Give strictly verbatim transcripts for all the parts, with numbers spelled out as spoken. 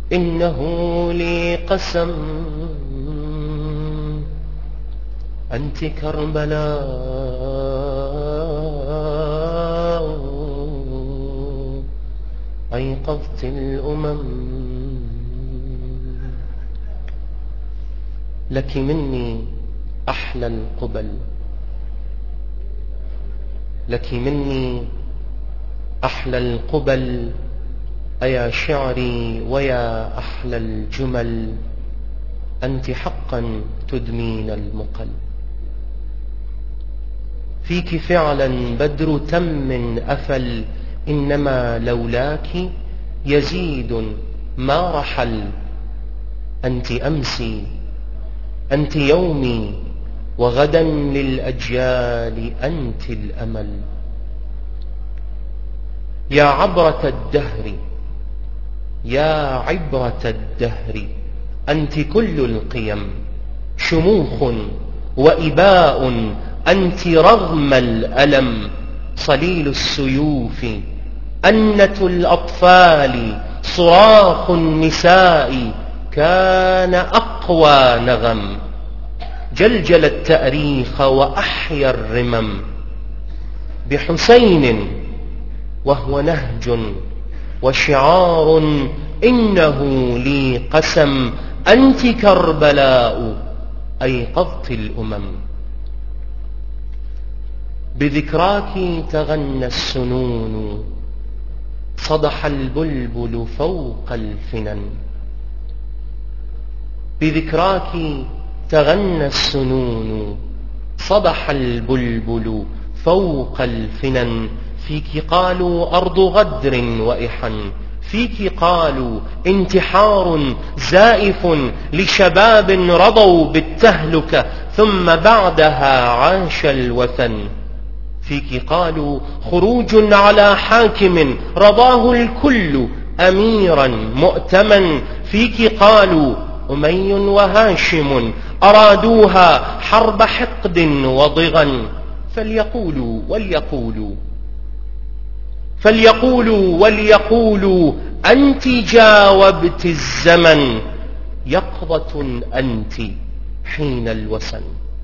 إنه لي قسم أنت كربلاء أيقظت الأمم. لك مني أحلى القبل، لك مني أحلى القبل أيا شعري ويا أحلى الجمل، أنت حقا تدمين المقل. فيك فعلا بدر تم أفل، إنما لولاك يزيد ما رحل. أنت أمسي أنت يومي وغدا للأجيال أنت الأمل. يا عبرة الدهر يا عبرة الدهر أنت كل القيم، شموخ وإباء أنت رغم الألم. صليل السيوف أنة الأطفال صراخ النساء كان أقوى نغم. جلجل التأريخ وأحيا الرمم بحسين وهو نهج وشعار، إنه لي قسم أنت كربلاء أيقظت الأمم. بذكراك تغنى السنون صدح البلبل فوق الفنن. بذكراك تغنى السنون صدح البلبل فوق الفنن. فيك قالوا أرض غدر وإحن، فيك قالوا انتحار زائف لشباب رضوا بالتهلكة ثم بعدها عاش الوثن. فيك قالوا خروج على حاكم رضاه الكل أميرا مؤتمن. فيك قالوا أمي وهاشم أرادوها حرب حقد وضغن. فليقولوا وليقولوا فليقولوا وليقولوا أنت جاوبت الزمن. يقظة أنت حين الوسن،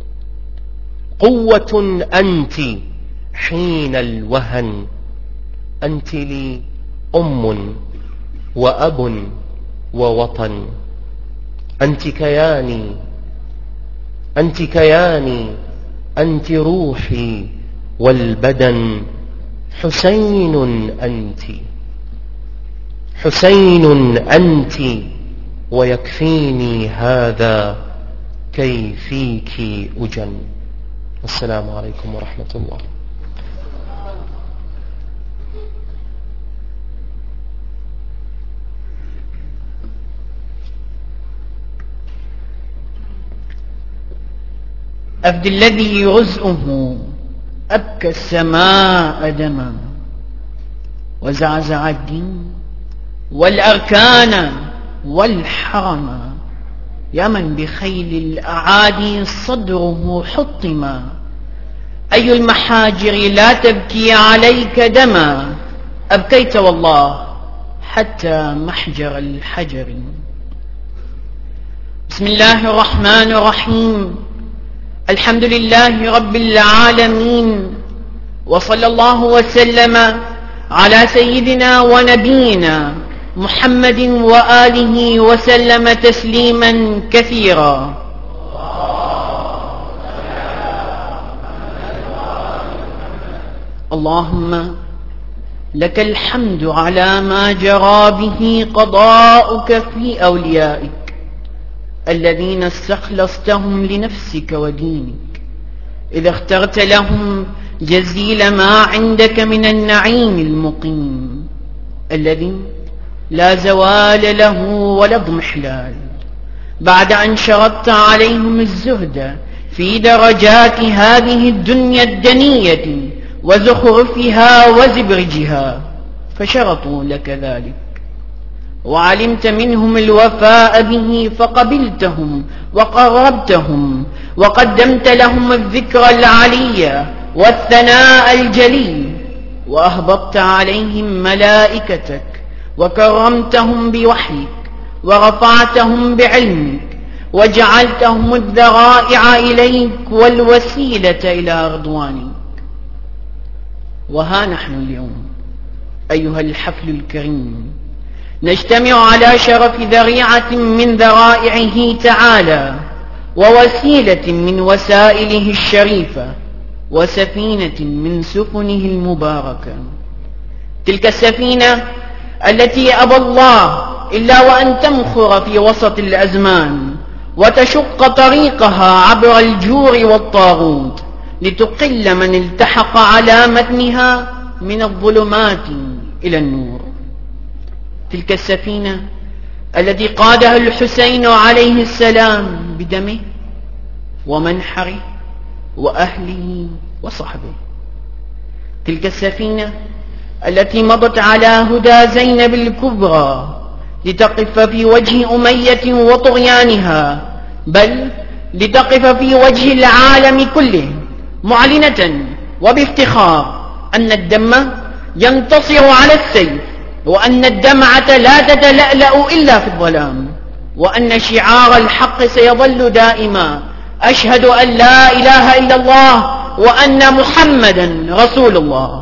قوة أنت حين الوهن. أنت لي أم وأب ووطن. أنت كياني أنت كياني أنت روحي والبدن. حسين أنت حسين أنت ويكفيني هذا كي فيك أجن. السلام عليكم ورحمة الله. أفد الذي رزءه أبكى السماء دما، وزعزع الدين والأركان والحرم. يا من بخيل الأعادي صدره حطما، أي المحاجر لا تبكي عليك دما. أبكيت والله حتى محجر الحجر. بسم الله الرحمن الرحيم. الحمد لله رب العالمين، وصلى الله وسلم على سيدنا ونبينا محمد وآله وسلم تسليما كثيرا. اللهم لك الحمد على ما جرى به قضاؤك في أوليائك الذين استخلصتهم لنفسك ودينك، إذا اخترت لهم جزيل ما عندك من النعيم المقيم الذي لا زوال له ولا اضمحلال، بعد أن شرطت عليهم الزهد في درجات هذه الدنيا الدنية وزخرفها وزبرجها، فشرطوا لك ذلك، وعلمت منهم الوفاء به فقبلتهم وقربتهم، وقدمت لهم الذكر العلي والثناء الجليل، وأهبطت عليهم ملائكتك وكرمتهم بوحيك ورفعتهم بعلمك وجعلتهم الذرائع إليك والوسيلة إلى رضوانك. وها نحن اليوم أيها الحفل الكريم نجتمع على شرف ذريعة من ذرائعه تعالى ووسيلة من وسائله الشريفة وسفينة من سفنه المباركة. تلك السفينة التي أبى الله إلا وأن تمخر في وسط الأزمان وتشق طريقها عبر الجور والطاغوت لتقل من التحق على متنها من الظلمات إلى النور. تلك السفينة التي قادها الحسين عليه السلام بدمه ومنحره وأهله وصحبه. تلك السفينة التي مضت على هدى زينب الكبرى لتقف في وجه أمية وطغيانها، بل لتقف في وجه العالم كله معلنة وبافتخار أن الدم ينتصر على السيف، وأن الدمعة لا تتلألأ إلا في الظلام، وأن شعار الحق سيظل دائما: أشهد أن لا إله إلا الله وأن محمدا رسول الله.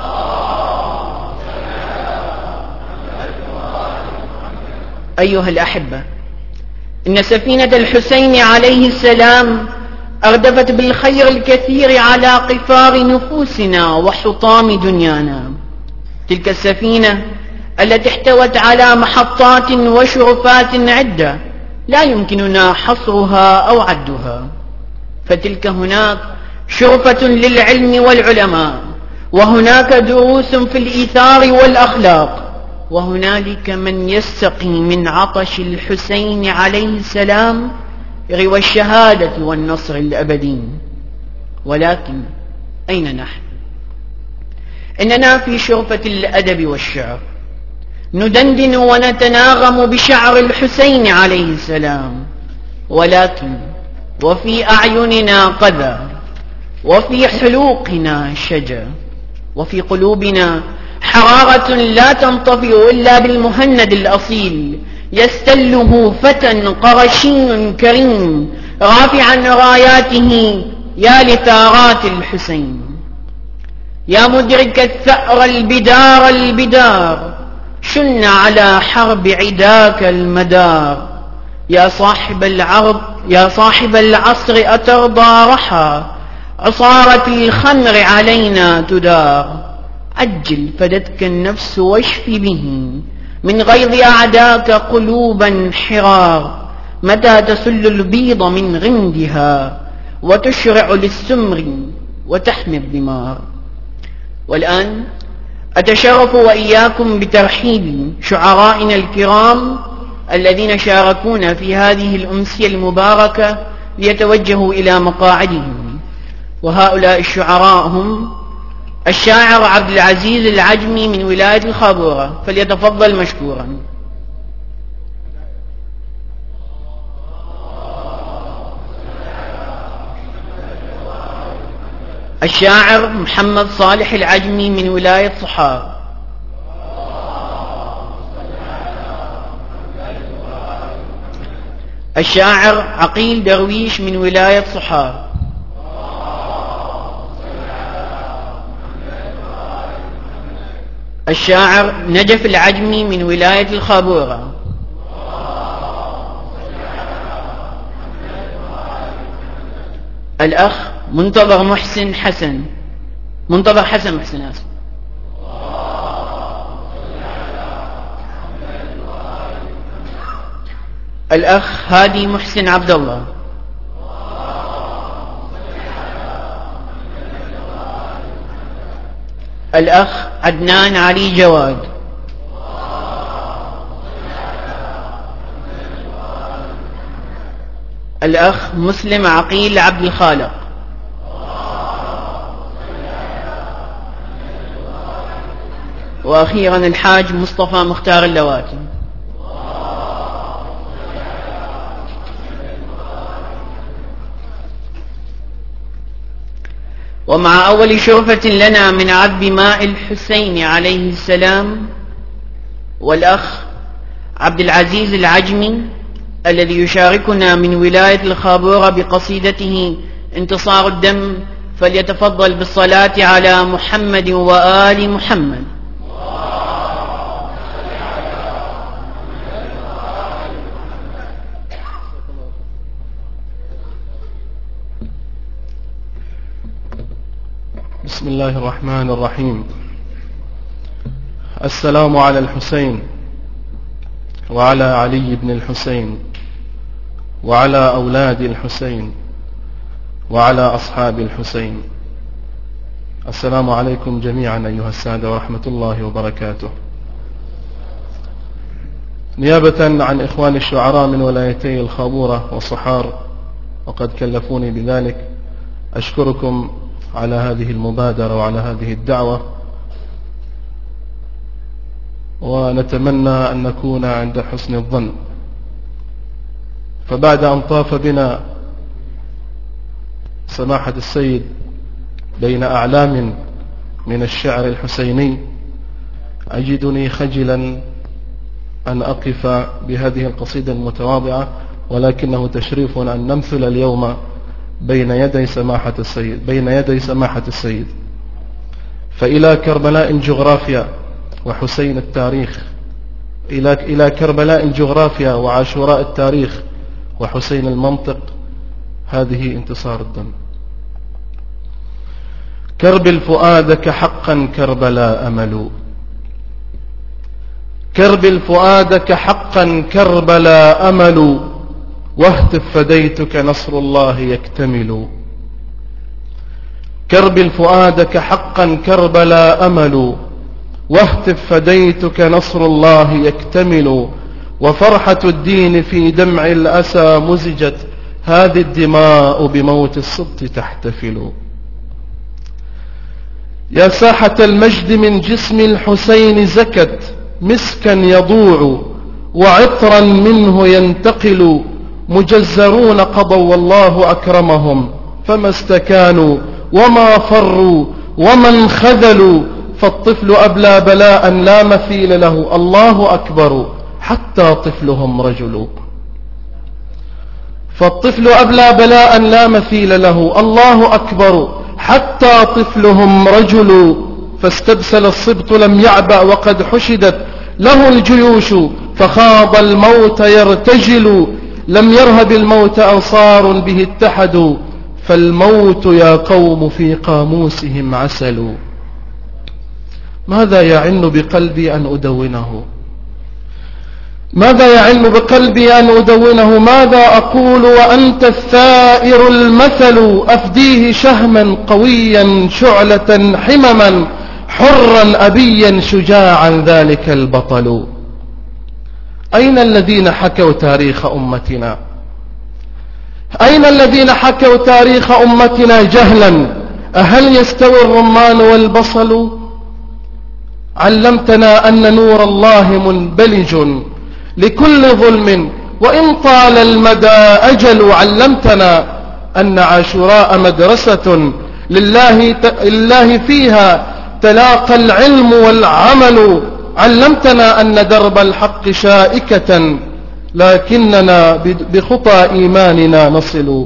أيها الأحبة، إن سفينة الحسين عليه السلام أردفت بالخير الكثير على قفار نفوسنا وحطام دنيانا. تلك السفينة التي احتوت على محطات وشرفات عدة لا يمكننا حصرها أو عدها، فتلك هناك شرفة للعلم والعلماء، وهناك دروس في الإيثار والأخلاق، وهنالك من يستقي من عطش الحسين عليه السلام روى الشهادة والنصر الأبدي. ولكن أين نحن؟ إننا في شرفة الأدب والشعر ندندن ونتناغم بشعر الحسين عليه السلام، ولكن وفي أعيننا قذى، وفي حلوقنا شجا، وفي قلوبنا حرارة لا تنطفئ إلا بالمهند الأصيل يستله فتى قرشي كريم رافعا راياته يا لثارات الحسين. يا مدرك الثأر البدار البدار شن على حرب عداك المدار. يا صاحب العرض يا صاحب العصر أترضى رحى عصارة الخمر علينا تدار. عجل فدتك النفس واشف به من غيظ أعداك قلوبا حرار. متى تسل البيض من غمدها وتشرع للسمر وتحمي الدمار. والآن أتشرف وإياكم بترحيب شعرائنا الكرام الذين شاركونا في هذه الأمسية المباركة ليتوجهوا إلى مقاعدهم. وهؤلاء الشعراء هم الشاعر عبد العزيز العجمي من ولاية الخابورة، فليتفضل مشكورا. الشاعر محمد صالح العجمي من ولاية صحار. الشاعر عقيل درويش من ولاية صحار. الشاعر نجف العجمي من ولاية الخابورة. الأخ منتظر محسن حسن منتظر حسن محسن آسف. الأخ هادي محسن عبد الله. الأخ عدنان علي جواد. الأخ مسلم عقيل عبد الخالق. وأخيرا الحاج مصطفى مختار اللواتي. ومع أول شرفة لنا من عذب ماء الحسين عليه السلام، والأخ عبد العزيز العجمي الذي يشاركنا من ولاية الخابورة بقصيدته انتصار الدم، فليتفضل بالصلاة على محمد وآل محمد. بسم الله الرحمن الرحيم. السلام على الحسين وعلى علي بن الحسين وعلى أولاد الحسين وعلى أصحاب الحسين. السلام عليكم جميعا أيها السادة ورحمة الله وبركاته. نيابة عن إخوان الشعراء من ولايتي الخابورة والصحار، وقد كلفوني بذلك، أشكركم على هذه المبادرة وعلى هذه الدعوة، ونتمنى أن نكون عند حسن الظن. فبعد أن طاف بنا سماحة السيد بين أعلام من الشعر الحسيني، أجدني خجلا أن أقف بهذه القصيدة المتواضعة، ولكنه تشريف أن نمثل اليوم بين يدي سماحة السيد بين يدي سماحة السيد فإلى كربلاء الجغرافيا وحسين التاريخ، إلى إلى كربلاء الجغرافيا وعاشوراء التاريخ وحسين المنطق، هذه انتصار الدم. كربل فؤادك حقا كربلاء أمل، كربل فؤادك حقا كربلاء أمل، واهتف فديتك نصر الله يكتمل. كربل فؤادك حقا كربلاء أمل، واهتف فديتك نصر الله يكتمل. وفرحة الدين في دمع الأسى مزجت، هذه الدماء بموت السبط تحتفل. يا ساحة المجد من جسم الحسين زكت، مسكا يضوع وعطرا منه ينتقل. مجزرون قضوا والله أكرمهم، فما استكانوا وما فروا وما انخذلوا. فالطفل أبلى بلاء لا مثيل له، الله أكبر حتى طفلهم رجل. فالطفل أبلى بلاء لا مثيل له، الله أكبر حتى طفلهم رجل. فاستبسل الصبط لم يعبأ وقد حشدت له الجيوش، فخاض الموت يرتجل. لم يرهب الموت أنصار به اتحدوا، فالموت يا قوم في قاموسهم عسل. ماذا يعن بقلبي أن أدونه، ماذا يعن بقلبي أن أدونه. ماذا أقول وأنت الثائر المثل، أفديه شهما قويا شعلة حمما، حرا أبيا شجاعا ذلك البطل. أين الذين حكوا تاريخ أمتنا، أين الذين حكوا تاريخ أمتنا جهلا. أهل يستوي الرمان والبصل. علمتنا أن نور الله منبلج لكل ظلم، وإن طال المدى أجل. علمتنا أن عاشوراء مدرسة لله, لله فيها تلاقى العلم والعمل. علمتنا أن درب الحق شائكة، لكننا بخطى إيماننا نصل.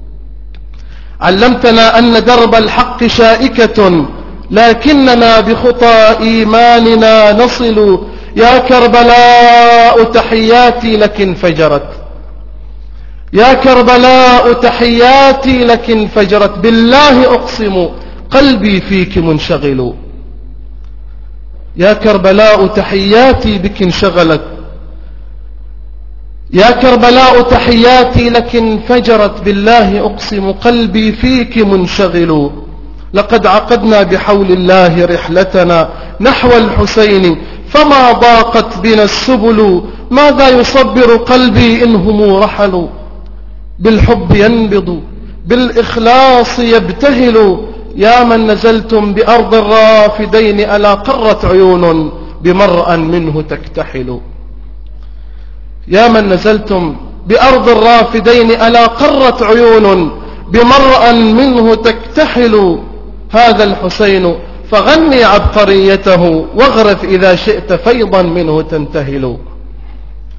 علمتنا أن درب الحق شائكة، لكننا بخطى إيماننا نصل. يا كربلاء تحياتي لك انفجرت، يا كربلاء تحياتي لك انفجرت. بالله أقسم قلبي فيك منشغل. يا كربلاء تحياتي بك انشغلت، يا كربلاء تحياتي لك انفجرت. بالله أقسم قلبي فيك منشغل. لقد عقدنا بحول الله رحلتنا نحو الحسين، فما ضاقت بنا السبل. ماذا يصبر قلبي إنهم رحلوا، بالحب ينبض بالإخلاص يبتهل. يا من نزلتم بأرض الرافدين، ألا قرت عيون بمرأ منه تكتحل. يا من نزلتم بأرض الرافدين، ألا قرت عيون بمرأ منه تكتحل. هذا الحسين فغني عبقريته، واغرف إذا شئت فيضا منه تنتهل.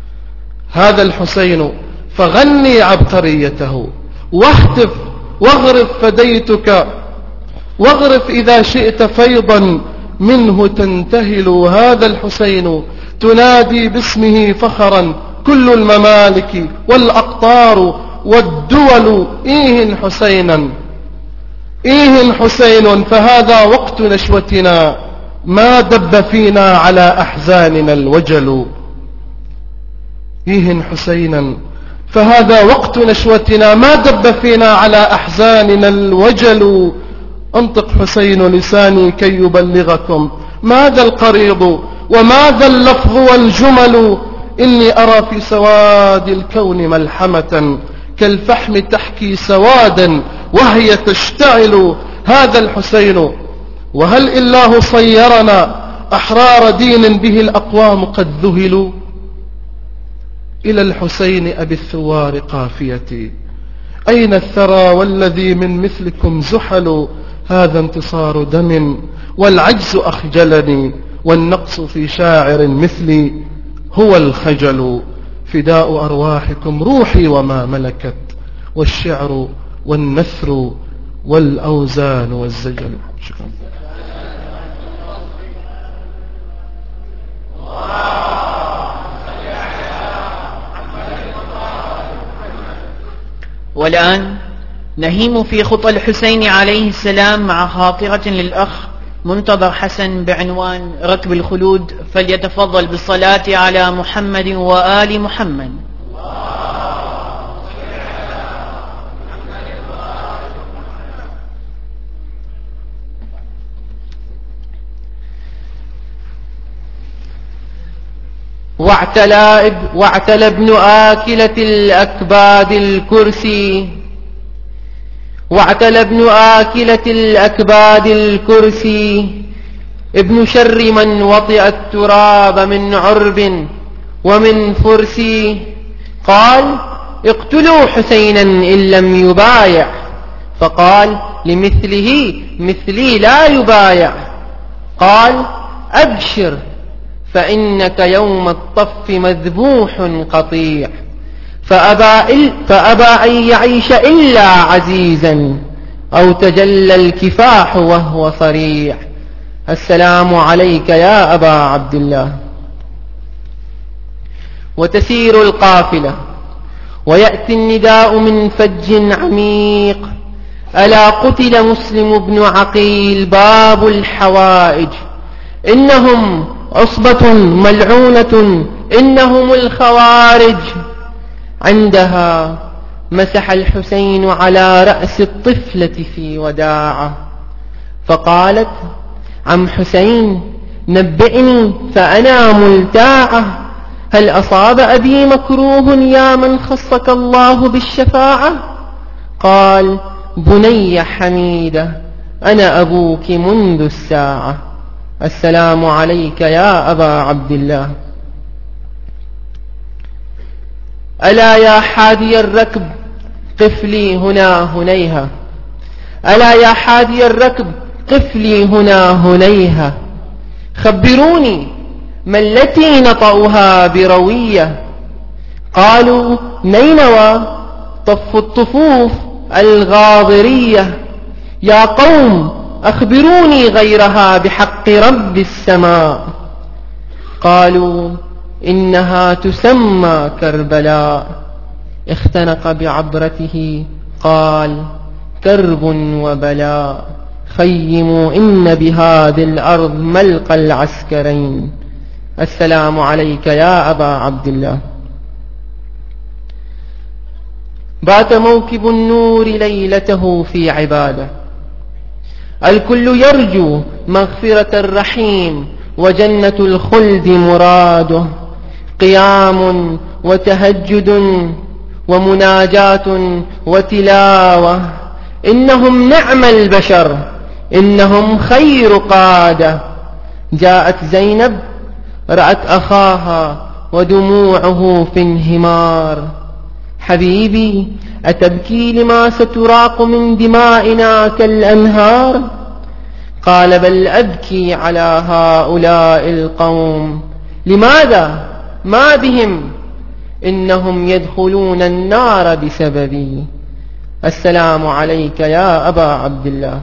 هذا الحسين فغني عبقريته واهتف واغرف فديتك، واغرف إذا شئت فيضا منه تنتهل. هذا الحسين تنادي باسمه فخرا كل الممالك والأقطار والدول. إيه حسينا إيه حسين فهذا وقت نشوتنا، ما دب فينا على أحزاننا الوجل. إيه حسينا فهذا وقت نشوتنا، ما دب فينا على أحزاننا الوجل. انطق حسين لساني كي يبلغكم ماذا القريض وماذا اللفظ والجمل. إني أرى في سواد الكون ملحمة كالفحم تحكي سوادا وهي تشتعل. هذا الحسين وهل الله صيرنا أحرار دين به الأقوام قد ذهلوا. إلى الحسين أبي الثوار قافيتي، أين الثرى والذي من مثلكم زحل. هذا انتصار دم والعجز أخجلني، والنقص في شاعر مثلي هو الخجل. فداء أرواحكم روحي وما ملكت، والشعر والنثر والأوزان والزجل. شكرا. والآن نهيم في خطى الحسين عليه السلام مع خاطرة للأخ منتظر حسن بعنوان ركب الخلود، فليتفضل بالصلاة على محمد وآل محمد. واعتلى, واعتلى ابن آكلة الأكباد الكرسي، واعتلى ابن آكلة الأكباد الكرسي، ابن شر من وطئ التراب من عرب ومن فرس. قال اقتلوا حسينا إن لم يبايع، فقال لمثله مثلي لا يبايع. قال أبشر فإنك يوم الطف مذبوح قطيع، فأبى, فأبى أن يعيش إلا عزيزا أو تجلى الكفاح وهو صريع. السلام عليك يا أبا عبد الله. وتسير القافلة ويأتي النداء من فج عميق، ألا قتل مسلم بن عقيل باب الحوائج، إنهم عصبة ملعونة إنهم الخوارج. عندها مسح الحسين على رأس الطفلة في وداعه، فقالت عم حسين نبئني فأنا ملتاعة، هل أصاب أبي مكروه يا من خصك الله بالشفاعة؟ قال بني حميدة أنا أبوك منذ الساعة. السلام عليك يا أبا عبد الله. ألا يا حادي الركب قف لي هنا هنيها، ألا يا حادي الركب قف لي هنا هنيها، خبروني ما التي نطأها بروية؟ قالوا نينوى طف الطفوف الغاضرية. يا قوم أخبروني غيرها بحق رب السماء. قالوا إنها تسمى كربلاء. اختنق بعبرته قال كرب وبلاء، خيموا إن بهذه الأرض ملقى العسكرين. السلام عليك يا أبا عبد الله. بات موكب النور ليلته في عبادة، الكل يرجو مغفرة الرحيم وجنة الخلد مراده، قيام وتهجد ومناجاة وتلاوة، إنهم نعم البشر إنهم خير قادة. جاءت زينب رأت أخاها ودموعه في انهمار، حبيبي أتبكي لما ستراق من دمائنا كالأنهار؟ قال بل أبكي على هؤلاء القوم. لماذا ما بهم إنهم يدخلون النار بسببي. السلام عليك يا أبا عبد الله.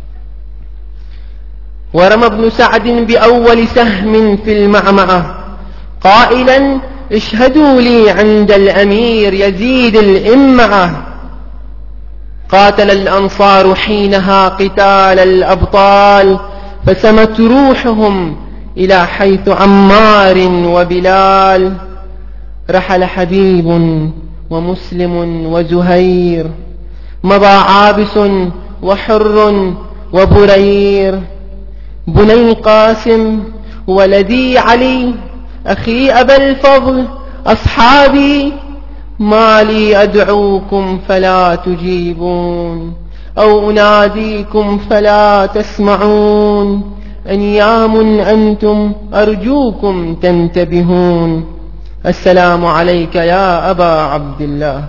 ورمى ابن سعد بأول سهم في المعمعة قائلا: اشهدوا لي عند الأمير يزيد الإمعة. قاتل الأنصار حينها قتال الأبطال، فسمت روحهم إلى حيث عمار وبلال. رحل حبيب ومسلم وزهير، مضى عابس وحر وبرير. بني القاسم ولدي علي أخي أبا الفضل أصحابي، ما لي أدعوكم فلا تجيبون، أو أناديكم فلا تسمعون. أنيام أنتم أرجوكم تنتبهون. السلام عليك يا أبا عبد الله.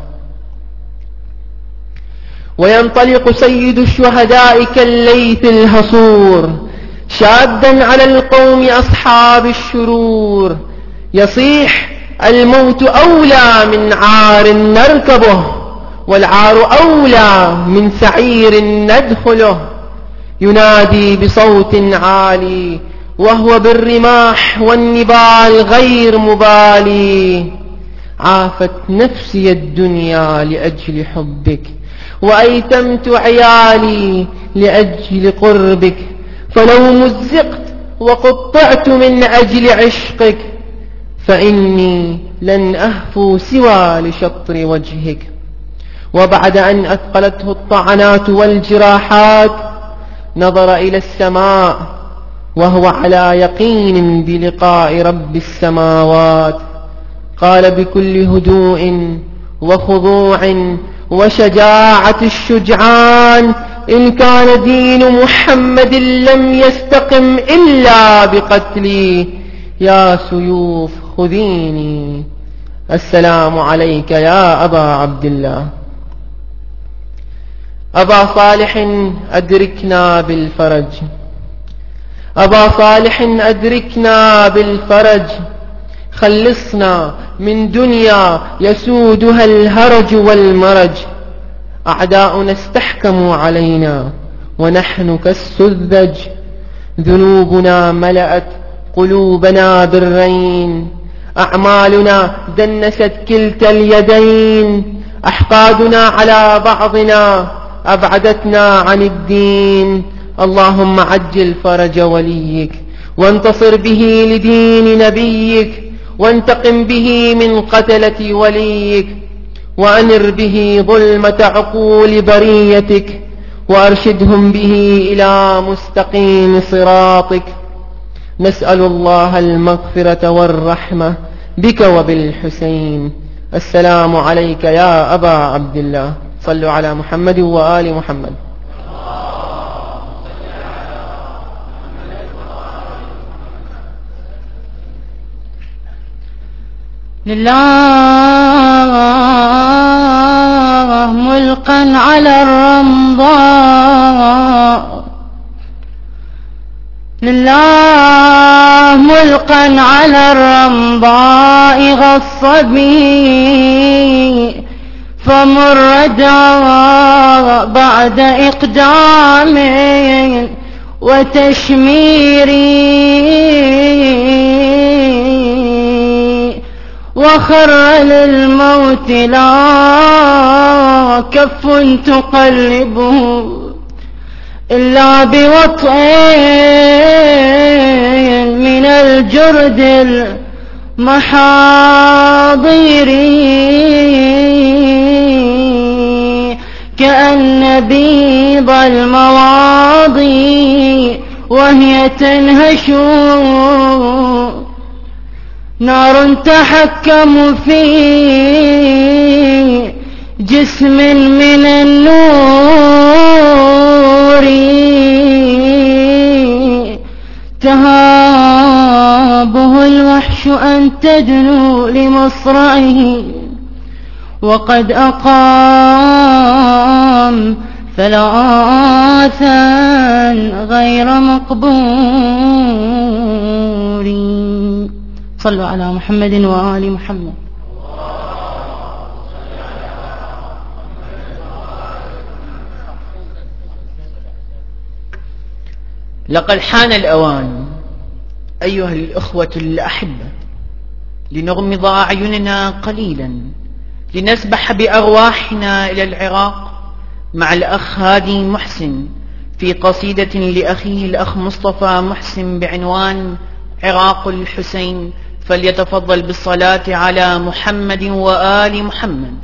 وينطلق سيد الشهداء كالليث الهصور، شادا على القوم أصحاب الشرور. يصيح: الموت أولى من عار نركبه، والعار أولى من سعير ندخله. ينادي بصوت عالي وهو بالرماح والنبال غير مبالي: عافت نفسي الدنيا لأجل حبك، وأيتمت عيالي لأجل قربك. فلو مزقت وقطعت من أجل عشقك، فإني لن أهفو سوى لشطر وجهك. وبعد أن أثقلته الطعنات والجراحات، نظر إلى السماء وهو على يقين بلقاء رب السماوات. قال بكل هدوء وخضوع وشجاعة الشجعان: إن كان دين محمد لم يستقم إلا بقتلي، يا سيوف خذيني. السلام عليك يا أبا عبد الله. أبا صالح أدركنا بالفرج، أبا صالح أدركنا بالفرج. خلصنا من دنيا يسودها الهرج والمرج. أعداؤنا استحكموا علينا ونحن كالسذج. ذنوبنا ملأت قلوبنا بالرين، أعمالنا دنست كلتا اليدين. أحقادنا على بعضنا أبعدتنا عن الدين. اللهم عجل فرج وليك، وانتصر به لدين نبيك، وانتقم به من قتلة وليك، وأنر به ظلمة عقول بريتك، وأرشدهم به إلى مستقيم صراطك. نسأل الله المغفرة والرحمة بك وبالحسين. السلام عليك يا أبا عبد الله. صلوا على محمد وآل محمد. لله ملقا على الرمضاء، لله ملقا على الرمضاء غص بي، فمر دواء بعد إقدام وتشميري، وخر للموت لا كف تقلبه إلا بوطء من الجرد المحاضر، كأن بيض المواضي وهي تنهش، نار تحكم في جسم من النور، تهابه الوحش أن تدنو لمصرعه، وقد أقام ثلاثا غير مقبور. صلوا على محمد وآل محمد. لقد حان الأوان أيها الأخوة الأحبة لنغمض أعيننا قليلا لنسبح بأرواحنا إلى العراق مع الأخ هادي محسن في قصيدة لأخيه الأخ مصطفى محسن بعنوان عراق الحسين، فليتفضل بالصلاة على محمد وآل محمد.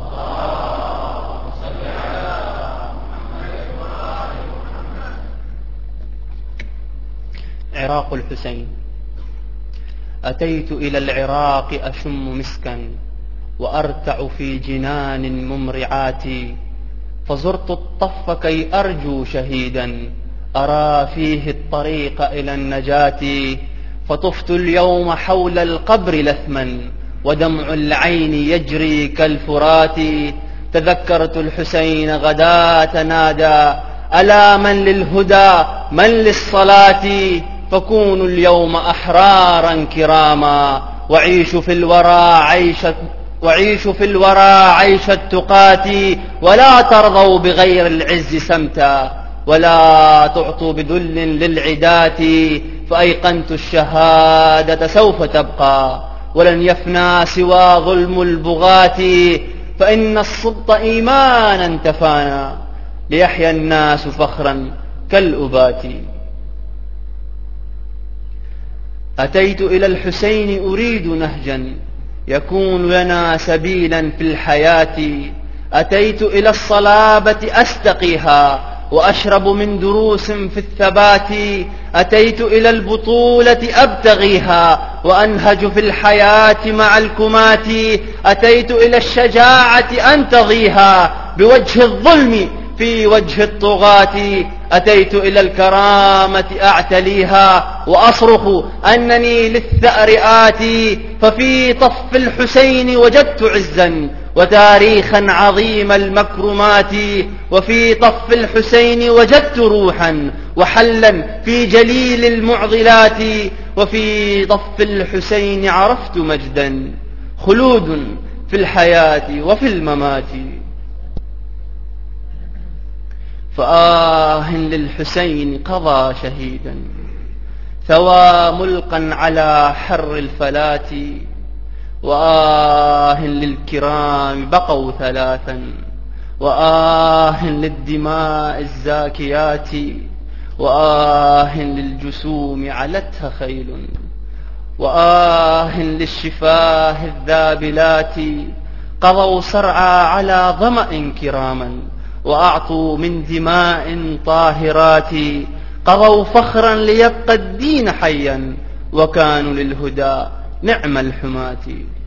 عراق الحسين. أتيت إلى العراق أشم مسكا وأرتع في جنان ممرعات، فزرت الطف كي أرجو شهيدا أرى فيه الطريق إلى النجاة، فطفت اليوم حول القبر لثما ودمع العين يجري كالفرات، تذكرت الحسين غداة نادى ألا من للهدى من للصلاة، فكونوا اليوم أحرارا كراما وعيشوا في الورى عيشة وعيشوا في الورى عيش التقاة، ولا ترضوا بغير العز سمتا ولا تعطوا بذل للعداة، فأيقنت الشهادة سوف تبقى ولن يفنى سوى ظلم البغاة، فإن الصدق إيمانا تفانا ليحيى الناس فخرا كالأبات. أتيت إلى الحسين أريد نهجا يكون لنا سبيلا في الحياة، أتيت إلى الصلابة أستقيها وأشرب من دروس في الثبات، أتيت إلى البطولة أبتغيها وأنهج في الحياة مع الكمات، أتيت إلى الشجاعة أنتظيها بوجه الظلم في وجه الطغاة، أتيت إلى الكرامة أعتليها وأصرخ أنني للثأر آتي، ففي طف الحسين وجدت عزا وتاريخا عظيم المكرمات، وفي طف الحسين وجدت روحا وحلا في جليل المعضلات، وفي طف الحسين عرفت مجدا خلود في الحياة وفي الممات. فآه للحسين قضى شهيدا ثوى ملقا على حر الفلاة، وآه للكرام بقوا ثلاثا، وآه للدماء الزاكيات، وآه للجسوم علتها خيل، وآه للشفاه الذابلات، قضوا سرعى على ظمأ كراما وأعطوا من دماء طاهرات، قضوا فخرا ليبقى الدين حيا وكانوا للهدى نعم الحماة.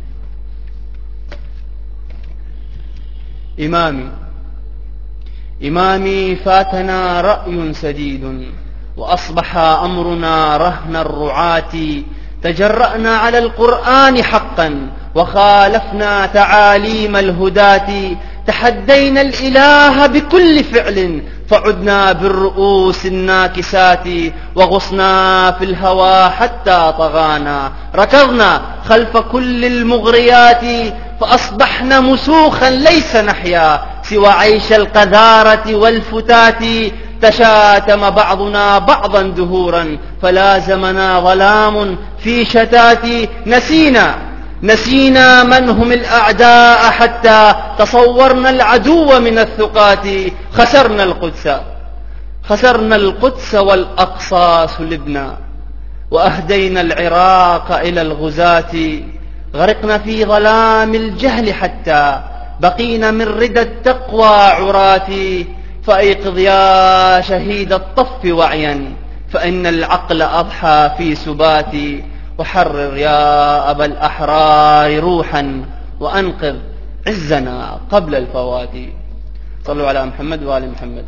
إمامي إمامي فاتنا رأي سديد وأصبح أمرنا رهن الرعاة، تجرأنا على القرآن حقا وخالفنا تعاليم الهداة، تحدينا الإله بكل فعل فعدنا بالرؤوس الناكسات، وغصنا في الهوى حتى طغانا ركضنا خلف كل المغريات، فأصبحنا مسوخا ليس نحيا سوى عيش القذارة والفتات، تشاتم بعضنا بعضا دهورا فلازمنا ظلام في شتات، نسينا نسينا من هم الأعداء حتى تصورنا العدو من الثقات، خسرنا القدس خسرنا القدس والأقصى سلبنا، وأهدينا العراق إلى الغزاة، غرقنا في ظلام الجهل حتى بقينا من ردى التقوى عراتي، فأيقظ يا شهيد الطف وعيا فإن العقل أضحى في سباتي، وحرر يا أبا الأحرار روحا وأنقذ عزنا قبل الفوات. صلوا على محمد وآل محمد.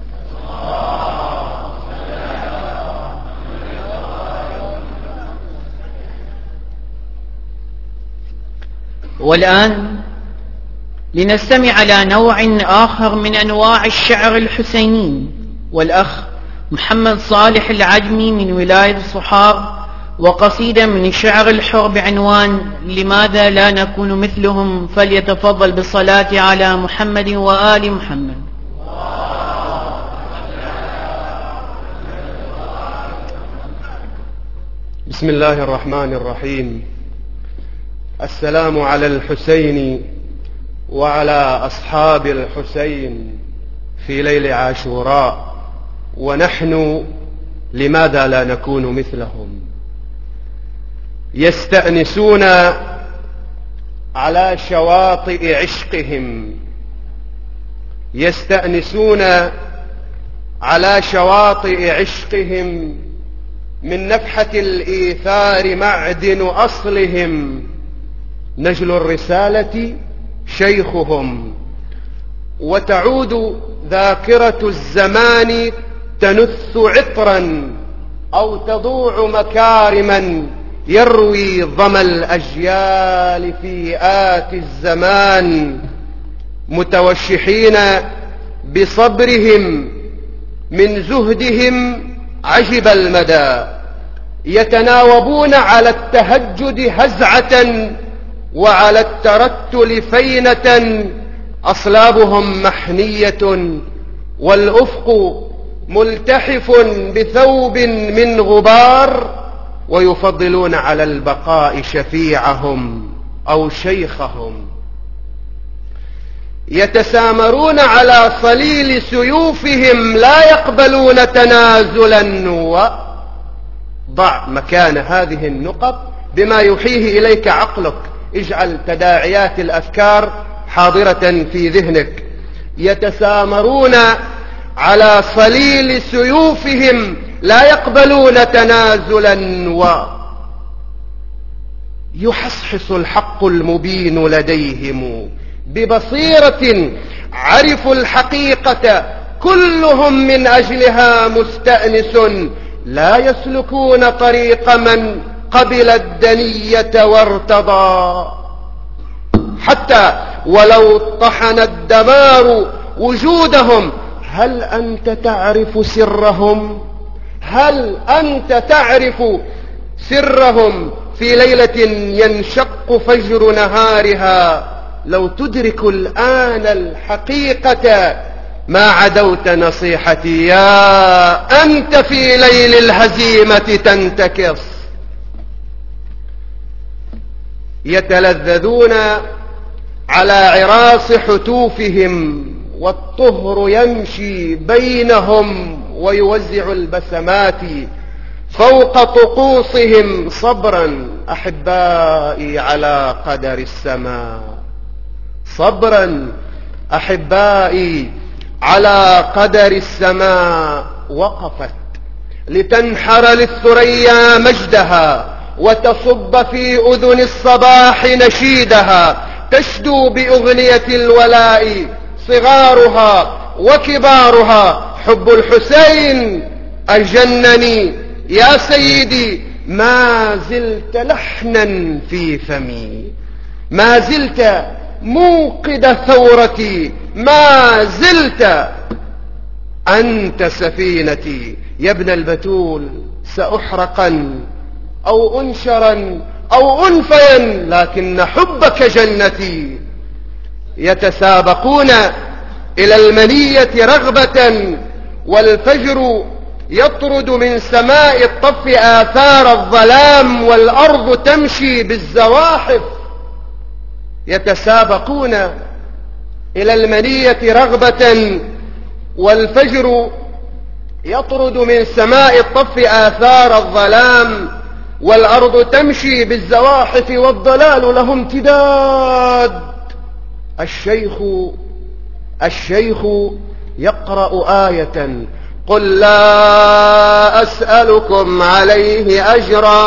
والآن لنستمع على نوع آخر من أنواع الشعر الحسيني، والأخ محمد صالح العجمي من ولاية الصحار، وقصيدة من الشعر الحر بعنوان لماذا لا نكون مثلهم، فليتفضل بالصلاة على محمد وآل محمد. بسم الله الرحمن الرحيم. السلام على الحسين وعلى أصحاب الحسين في ليل عاشوراء، ونحن لماذا لا نكون مثلهم؟ يستأنسون على شواطئ عشقهم، يستأنسون على شواطئ عشقهم، من نفحة الإيثار معدن أصلهم، نجل الرسالة شيخهم، وتعود ذاكرة الزمان تنث عطرا أو تضوع مكارما يروي ظما الأجيال في آت الزمان، متوشحين بصبرهم من زهدهم عجب المدى، يتناوبون على التهجد هزعة وعلى الترتل فينة، أصلابهم محنية والأفق ملتحف بثوب من غبار، ويفضلون على البقاء شفيعهم أو شيخهم، يتسامرون على صليل سيوفهم، لا يقبلون تنازلا. وضع مكان هذه النقط بما يحيه إليك عقلك، اجعل تداعيات الأفكار حاضرة في ذهنك. يتسامرون على صليل سيوفهم، لا يقبلون تنازلا. ويحصحص الحق المبين لديهم ببصيرة، عرفوا الحقيقة كلهم من أجلها مستأنس، لا يسلكون طريق من قبل الدنية وارتضى، حتى ولو طحن الدمار وجودهم. هل أنت تعرف سرهم؟ هل أنت تعرف سرهم في ليلة ينشق فجر نهارها؟ لو تدرك الآن الحقيقة ما عدوت نصيحتي، يا أنت في ليل الهزيمة تنتكص. يتلذذون على عراس حتوفهم، والطهر يمشي بينهم ويوزع البسمات فوق طقوسهم. صبرا أحبائي على قدر السماء، صبرا أحبائي على قدر السماء. وقفت لتنحر للثريا مجدها، وتصب في أذن الصباح نشيدها، تشدو بأغنية الولاء صغارها وكبارها. حب الحسين أجنني يا سيدي، ما زلت لحنا في فمي، ما زلت موقد ثورتي، ما زلت أنت سفينتي. يا ابن البتول سأحرقا أو أنشرا أو أنفيا، لكن حبك جنتي. يتسابقون إلى المنية رغبة، والفجر يطرد من سماء الطف آثار الظلام، والأرض تمشي بالزواحف. يتسابقون إلى المنية رغبة، والفجر يطرد من سماء الطف آثار الظلام، والأرض تمشي بالزواحف، والضلال له امتداد. الشيخ الشيخ يقرأ آية: قل لا أسألكم عليه أجرا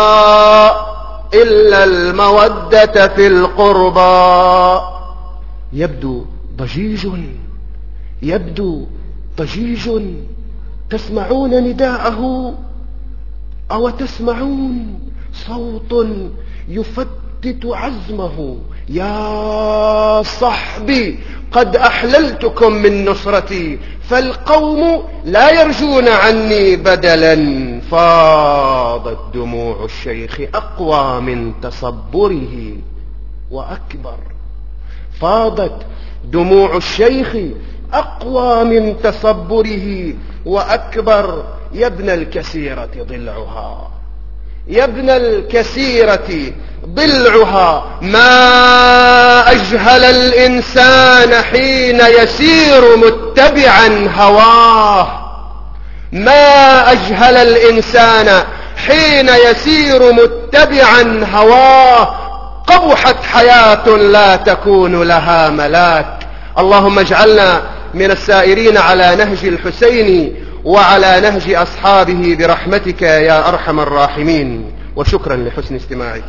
إلا المودة في القربى. يبدو ضجيج، يبدو ضجيج. تسمعون نداءه أو تسمعون صوت يفتت عزمه؟ يا صحبي قد أحللتكم من نصرتي، فالقوم لا يرجون عني بدلا. فاضت دموع الشيخ أقوى من تصبره وأكبر، فاضت دموع الشيخ أقوى من تصبره وأكبر. يا ابن الكسيرة ضلعها، يا ابن الكثيرة ضلعها، ما أجهل الإنسان حين يسير متبعا هواه، ما أجهل الإنسان حين يسير متبعا هواه، قبحت حياة لا تكون لها ملاك. اللهم اجعلنا من السائرين على نهج الحسين وعلى نهج أصحابه برحمتك يا أرحم الراحمين. وشكرا لحسن استماعك.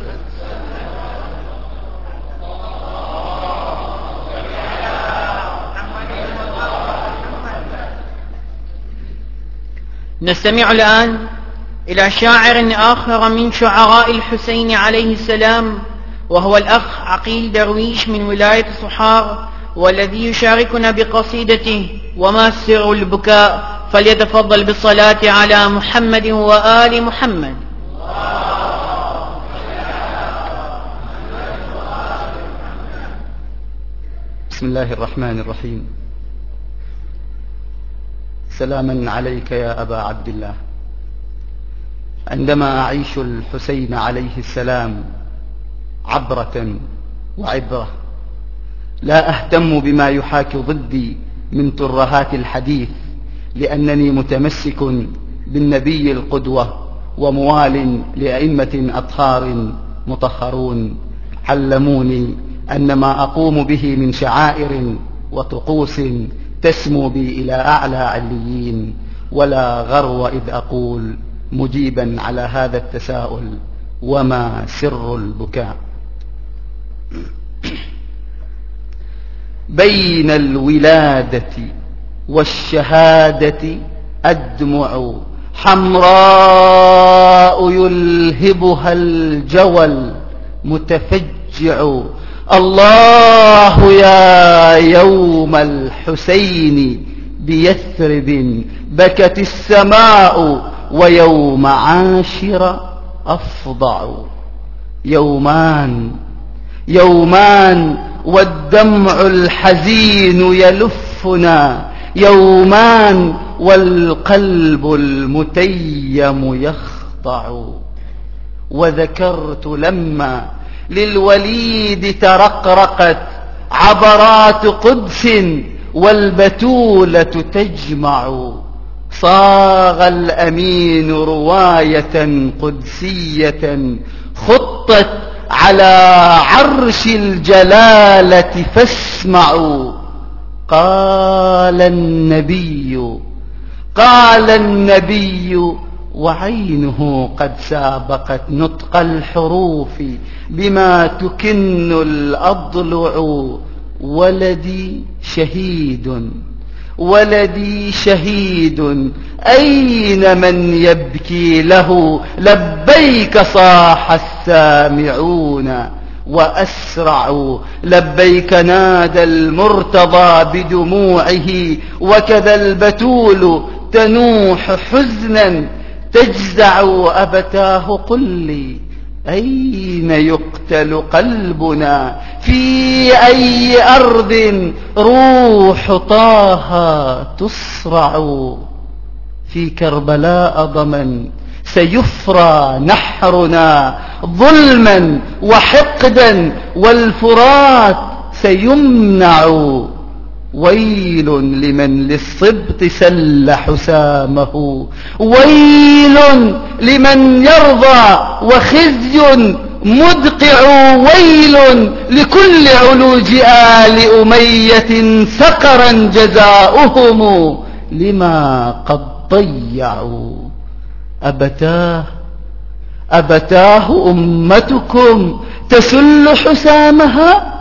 نستمع الآن إلى شاعر آخر من شعراء الحسين عليه السلام، وهو الأخ عقيل درويش من ولاية صحار، والذي يشاركنا بقصيدته وما سر البكاء. فليتفضل بالصلاة على محمد وآل محمد. بسم الله الرحمن الرحيم. سلاما عليك يا أبا عبد الله. عندما أعيش الحسين عليه السلام عبرة وعبرة، لا أهتم بما يحاك ضدي من ترهات الحديث، لأنني متمسك بالنبي القدوة وموال لأئمة أطهار مطهرون علموني أن ما أقوم به من شعائر وطقوس تسمو بي إلى أعلى عليين، ولا غرو إذ أقول مجيبا على هذا التساؤل: وما سر البكاء؟ بين الولادة والشهادة أدمع حمراء يلهبها الجوى المتفجع. الله يا يوم الحسين بيثرب بكت السماء، ويوم عاشر أفضع. يومان يومان والدمع الحزين يلفنا، يومان والقلب المتيم يخضع. وذكرت لما للوليد ترقرقت عبرات قدس والبتولة تجمع، صاغ الأمين رواية قدسية خطت على عرش الجلالة فاسمعوا. قال النبي قال النبي وعينه قد سابقت نطق الحروف بما تكن الأضلع. ولدي شهيد ولدي شهيد، أين من يبكي له؟ لبيك صاح السامعون وأسرعوا، لبيك نادى المرتضى بدموعه، وكذا البتول تنوح حزنا تجزع. أبتاه قل لي أين يقتل قلبنا؟ في أي أرض روح طه تصرع؟ في كربلاء ضمن سيفرى نحرنا ظلما وحقدا، والفرات سيمنع. ويل لمن للصبط سل حسامه، ويل لمن يرضى وخزي مدقع. ويل لكل علوج آل أمية سقرا جزاؤهم لما قد ضيعوا. أبتاه أبتاه أمتكم تسل حسامها؟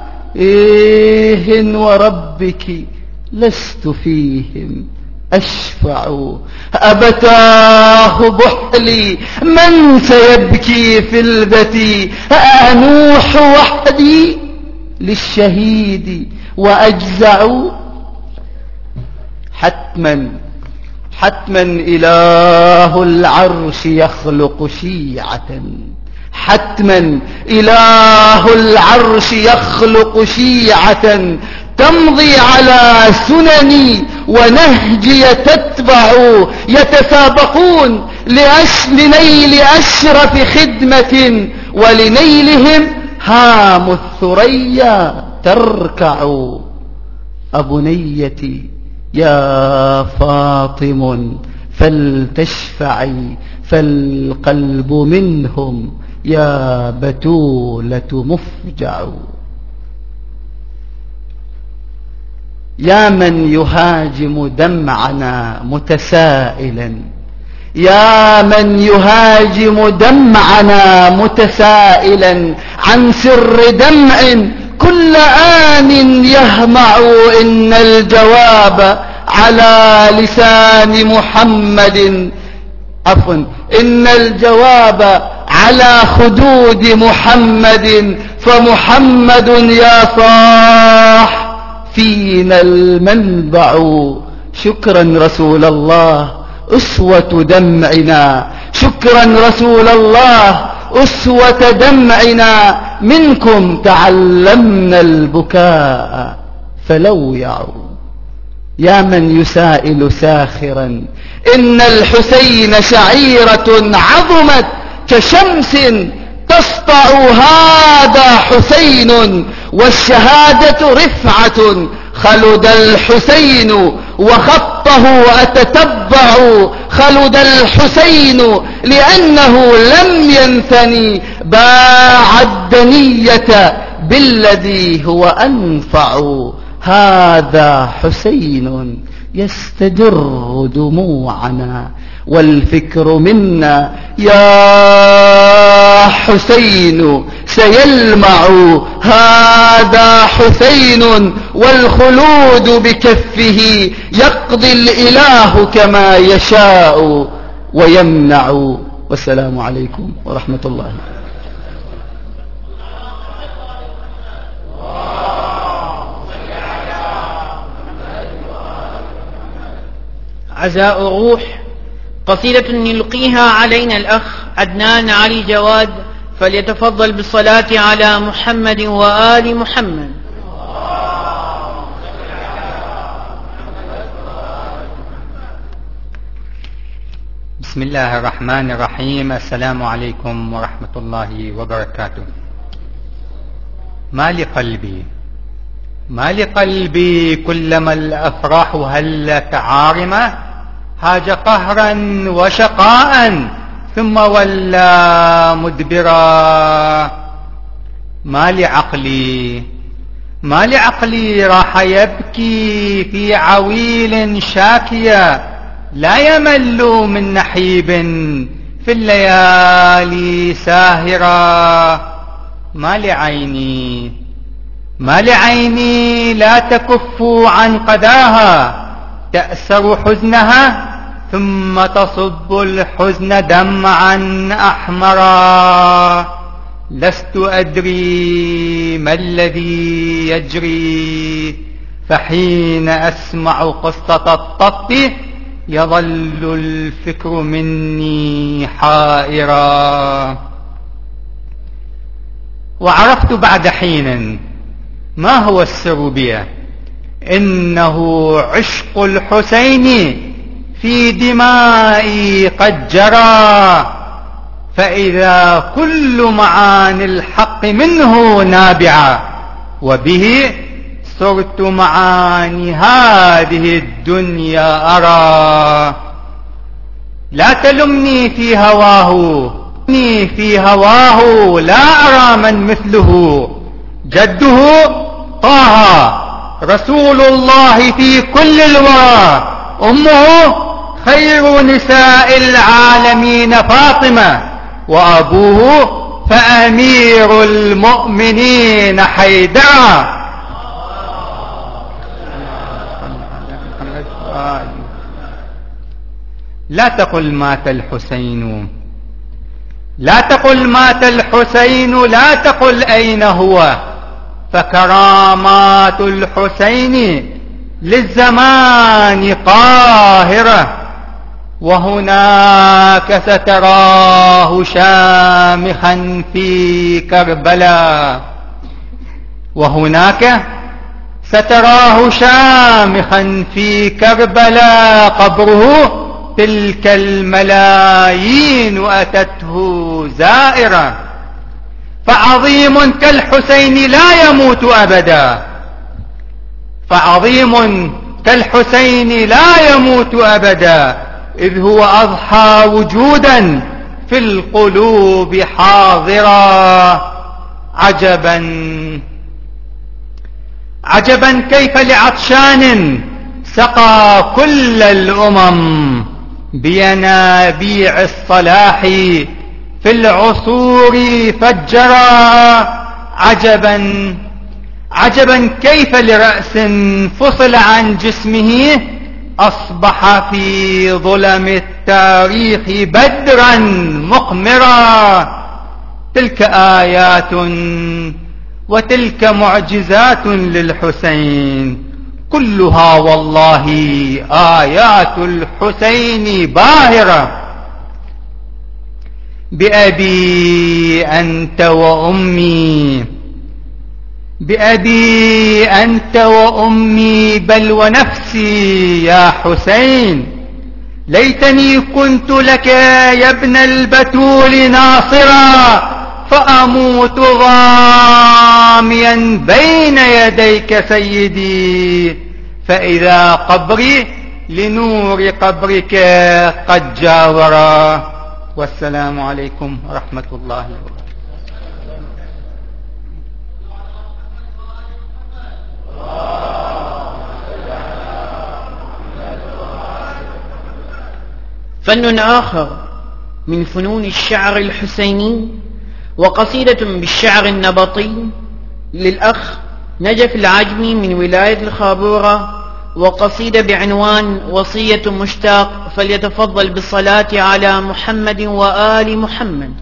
إيه وربك لست فيهم أشفع. أبتاه بحلي من سيبكي في البتي؟ أنوح وحدي للشهيد وأجزع. حتما حتما إله العرش يخلق شيعة، حتما إله العرش يخلق شيعة تمضي على سنني ونهجي تتبع، يتسابقون لنيل أشرف خدمة، ولنيلهم هام الثريا تركع. أبنيتي يا فاطم فلتشفعي، فالقلب منهم يا بتولة مفجع. يا من يهاجم دمعنا متسائلا، يا من يهاجم دمعنا متسائلا عن سر دمع كل آن يهمع، إن الجواب على لسان محمد عفوا إن الجواب على خدود محمد، فمحمد يا صاح فينا المنبع. شكرا رسول الله أسوة دمعنا، شكرا رسول الله أسوة دمعنا، منكم تعلمنا البكاء فلويع. يا من يسائل ساخرا إن الحسين شعيرة عظمت كشمس تسطع، هذا حسين والشهادة رفعة، خلد الحسين وخطه أتتبع، خلد الحسين لأنه لم ينثني، باع الدنية بالذي هو أنفع. هذا حسين يستجر دموعنا والفكر منا، يا حسين سيلمع. هذا حسين والخلود بكفه، يقضي الإله كما يشاء ويمنع. والسلام عليكم ورحمة الله. عزاء الروح، قصيدة يلقيها علينا الأخ عدنان علي جواد، فليتفضل بالصلاة على محمد وآل محمد. بسم الله الرحمن الرحيم. السلام عليكم ورحمة الله وبركاته. ما لقلبي ما لقلبي كلما الأفراح هلت عارمة، هاج قهرا وشقاء ثم ولى مدبرا. ما لعقلي ما لعقلي راح يبكي في عويل شاكية، لا يمل من نحيب في الليالي ساهرا. ما لعيني ما لعيني لا تكف عن قداها، تأسر حزنها ثم تصب الحزن دمعا أحمرا. لست أدري ما الذي يجري، فحين أسمع قصة الطف يظل الفكر مني حائرا. وعرفت بعد حين ما هو السر بي، إنه عشق الحسين في دمائي قد جرى، فإذا كل معاني الحق منه نابعة، وبه صرت معاني هذه الدنيا أرى. لا تلمني في هواه في هواه لا أرى من مثله، جده طه رسول الله في كل الورى، أمه خير نساء العالمين فاطمة، وأبوه فأمير المؤمنين حيدر. لا تقل مات الحسين لا تقل مات الحسين لا تقل أين هو، فكرامات الحسين للزمان قاهرة، وهناك ستراه شامخا في كربلاء، وهناك ستراه شامخا في كربلاء قبره، تلك الملايين أتته زائرة. فعظيم كالحسين لا يموت أبدا، فعظيم كالحسين لا يموت أبدا، إذ هو أضحى وجودا في القلوب حاضرا. عجبا عجبا كيف لعطشان سقى كل الأمم بينابيع الصلاح في العصور فجرا. عجبا عجبا كيف لرأس فصل عن جسمه أصبح في ظلم التاريخ بدرا مقمرا. تلك آيات وتلك معجزات للحسين، كلها والله آيات الحسين باهرة. بأبي أنت وأمي، بأبي أنت وأمي بل ونفسي يا حسين، ليتني كنت لك يا ابن البتول ناصرا، فأموت ضاميا بين يديك سيدي، فإذا قبري لنور قبرك قد جاورا. والسلام عليكم ورحمة الله وبركاته. فن آخر من فنون الشعر الحسيني وقصيدة بالشعر النبطي للأخ نجف العجمي من ولاية الخابورة، وقصيدة بعنوان وصية مشتاق، فليتفضل بالصلاة على محمد وآل محمد.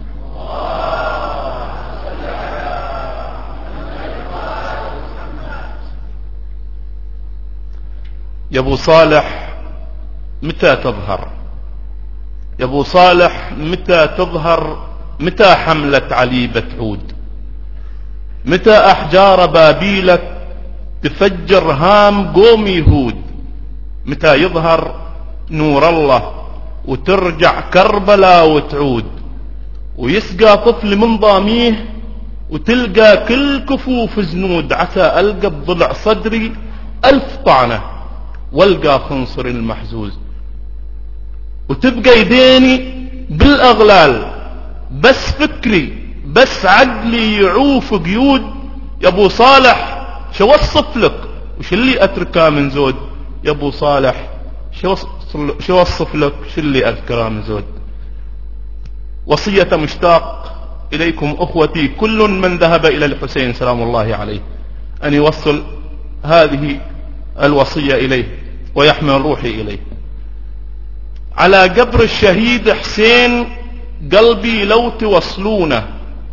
يا ابو صالح متى تظهر، يا ابو صالح متى تظهر، متى حملة علي بتعود، متى احجار بابيلك تفجر هام قوم يهود، متى يظهر نور الله وترجع كربلاء وتعود، ويسقى طفل من ضاميه وتلقى كل كفوف زنود، عسى ألقى بضلع صدري ألف طعنة والقى خنصر المحزوز، وتبقى يديني بالأغلال بس فكري بس عقلي يعوف قيود. يا ابو صالح شو وصف لك وش اللي اتركه من زود، يا ابو صالح شو وصف لك شو اللي اذكره من زود. وصية مشتاق اليكم اخوتي، كل من ذهب الى الحسين سلام الله عليه ان يوصل هذه الوصية اليه ويحمل روحي اليه. على قبر الشهيد حسين قلبي لو توصلونه،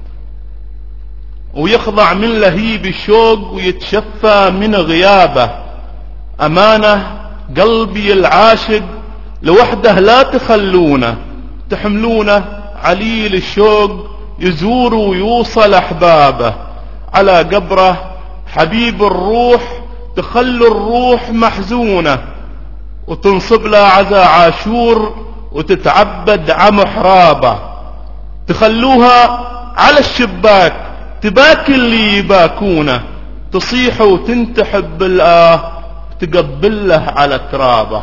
ويخضع من لهيب الشوق ويتشفى من غيابه، أمانة قلبي العاشق لوحده لا تخلونه، تحملونه عليل الشوق يزور ويوصل أحبابه. على قبره حبيب الروح تخلوا الروح محزونة، وتنصب له عزا عاشور وتتعبد عمحرابه، تخلوها على الشباك تباكي اللي يباكونه، تصيح وتنتحب بالآه تقبله على ترابه.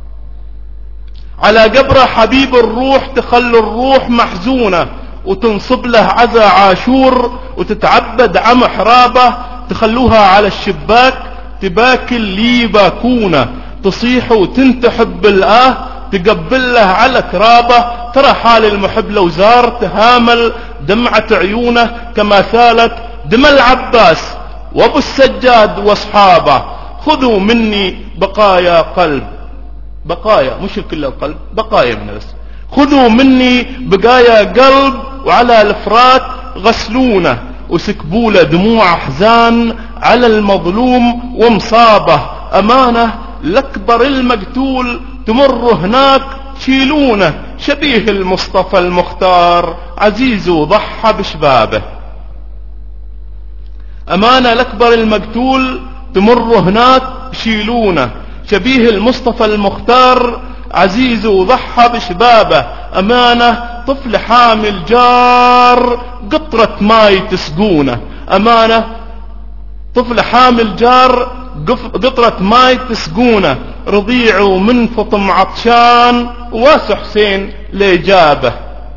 على قبره حبيب الروح تخلي الروح محزونة، وتنصب له عزا عاشور وتتعبد عمحرابه، تخلوها على الشباك تباكي اللي يباكونه، تصيح وتنتحب بالآه تقبله على ترابه. ترى حال المحب لو زار تهامل دمعة عيونه، كما سالت دم العباس وابو السجاد واصحابه. خذوا مني بقايا قلب، بقايا مش كل القلب، بقايا من بس، خذوا مني بقايا قلب، وعلى الافرات غسلونه، وسكبوا له دموع احزان على المظلوم ومصابه. امانه الاكبر المقتول تمر هناك شيلونه، شبيه المصطفى المختار عزيز وضحى بشبابه. امانه الاكبر المقتول تمر هناك شيلونه. شبيه المصطفى المختار عزيز وضحى بشبابه، أمانة طفل حامل جار قطرة ماي تسقونه. أمانة طفل حامل جار قطرة ماي تسقونه، رضيع ومنفطم عطشان واسع حسين لإجابة.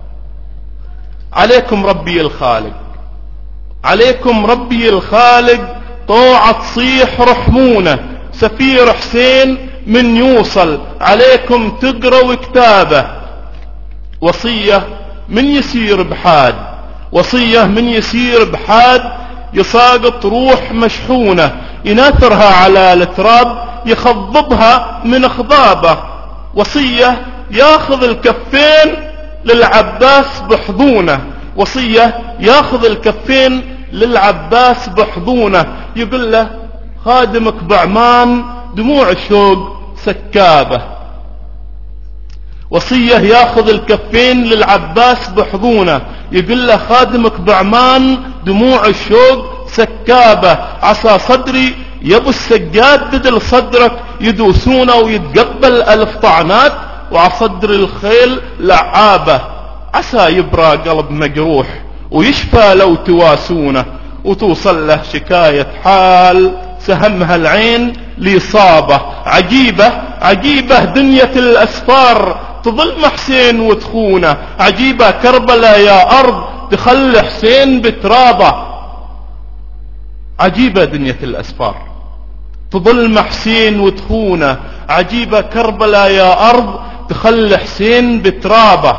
عليكم ربي الخالق، عليكم ربي الخالق، طوعة تصيح رحمونه. سفير حسين من يوصل عليكم تقرأوا كتابه. وصية من يسير بحاد، وصية من يسير بحاد، يساقط روح مشحونة، يناثرها على التراب يخضبها من خضابه. وصية ياخذ الكفين للعباس بحضونه، وصية ياخذ الكفين للعباس بحضونه. يقول له خادمك بعمان دموع الشوق سكابه. وصية ياخذ الكفين للعباس بحضونه، يقول له خادمك بعمان دموع الشوق سكابه. عسى صدري يبو السجاد بدل صدرك، يدوسونه ويتقبل ألف طعنات، وعصدر الخيل لعابه. عسى يبرى قلب مجروح ويشفى لو تواسونه، وتوصل له شكاية حال سهمها العين لإصابة. عجيبة عجيبة دنيا الأسفار، تظل حسين وتخونه. عجيبة كربلاء يا أرض، تخلي حسين بترابه. عجيبة دنيا الأسفار، تظل حسين وتخونه. عجيبة كربلاء يا أرض، تخلي حسين بترابه.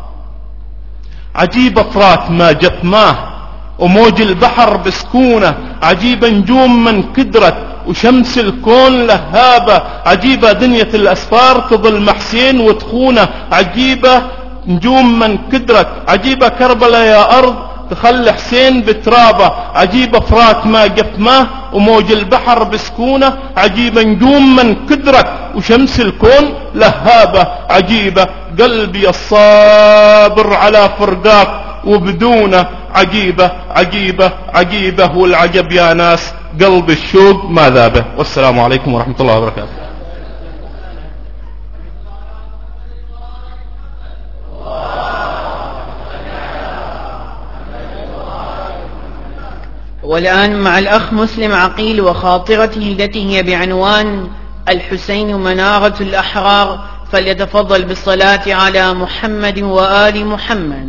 عجيبة فرات ما جت ماه، وموج البحر بسكونه. عجيبة نجوم من كدرت، وشمس الكون لهابة. عجيبة دنيا الأسفار، تظل حسين وتخونه. عجيبة نجوم من كدرت، عجيبة كربلاء يا أرض، تخلي حسين بترابه. عجيبة فرات ما جت ماه، وموج البحر بسكونه. عجيبة نجوم من كدرت، وشمس الكون لهابة. عجيبة قلبي الصابر على فرقاك وبدونه. عجيبة عجيبة عجيبة، والعجب يا ناس قلب الشوق ما ذابه. والسلام عليكم ورحمة الله وبركاته. والآن مع الأخ مسلم عقيل وخاطرته التي هي بعنوان الحسين منارة الأحرار، فليتفضل بالصلاة على محمد وآل محمد.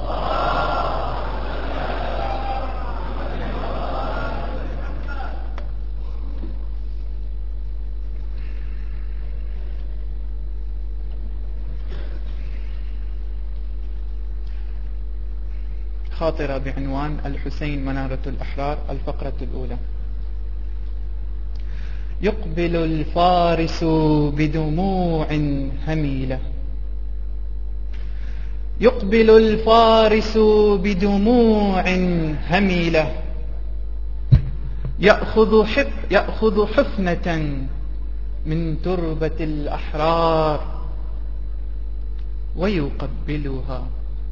خاطرة بعنوان الحسين منارة الأحرار. الفقرة الأولى: يقبل الفارس بدموع هميلة، يقبل الفارس بدموع هميلة، يأخذ حف يأخذ حفنة من تربة الأحرار ويقبلها،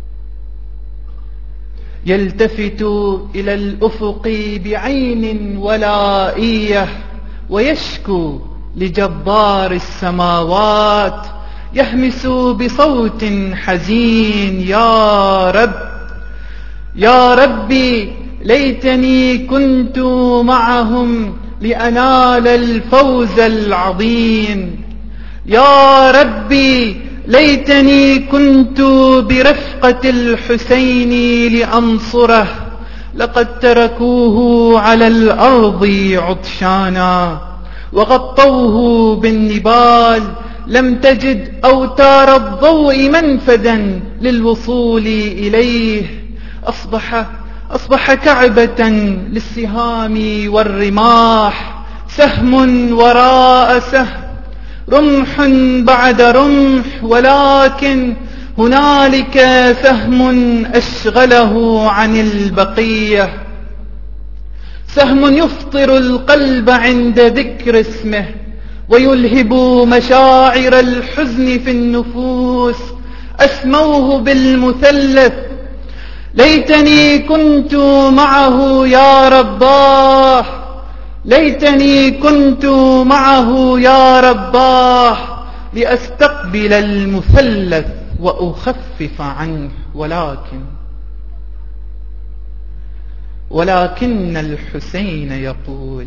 يلتفت إلى الأفق بعين ولائية ويشكو لجبار السماوات، يهمس بصوت حزين: يا رب يا ربي ليتني كنت معهم لأنال الفوز العظيم، يا ربي ليتني كنت برفقة الحسين لأنصره، لقد تركوه على الأرض عطشانا وغطوه بالنبال، لم تجد أوتار الضوء منفذا للوصول إليه، أصبح أصبح كعبة للسهام والرماح، سهم وراء سهم، رمح بعد رمح، ولكن هنالك سهم أشغله عن البقية، سهم يفطر القلب عند ذكر اسمه ويلهب مشاعر الحزن في النفوس، أسموه بالمثلث: ليتني كنت معه يا رباه، ليتني كنت معه يا رباه لأستقبل المثلث وأخفف عنه، ولكن ولكن الحسين يقول: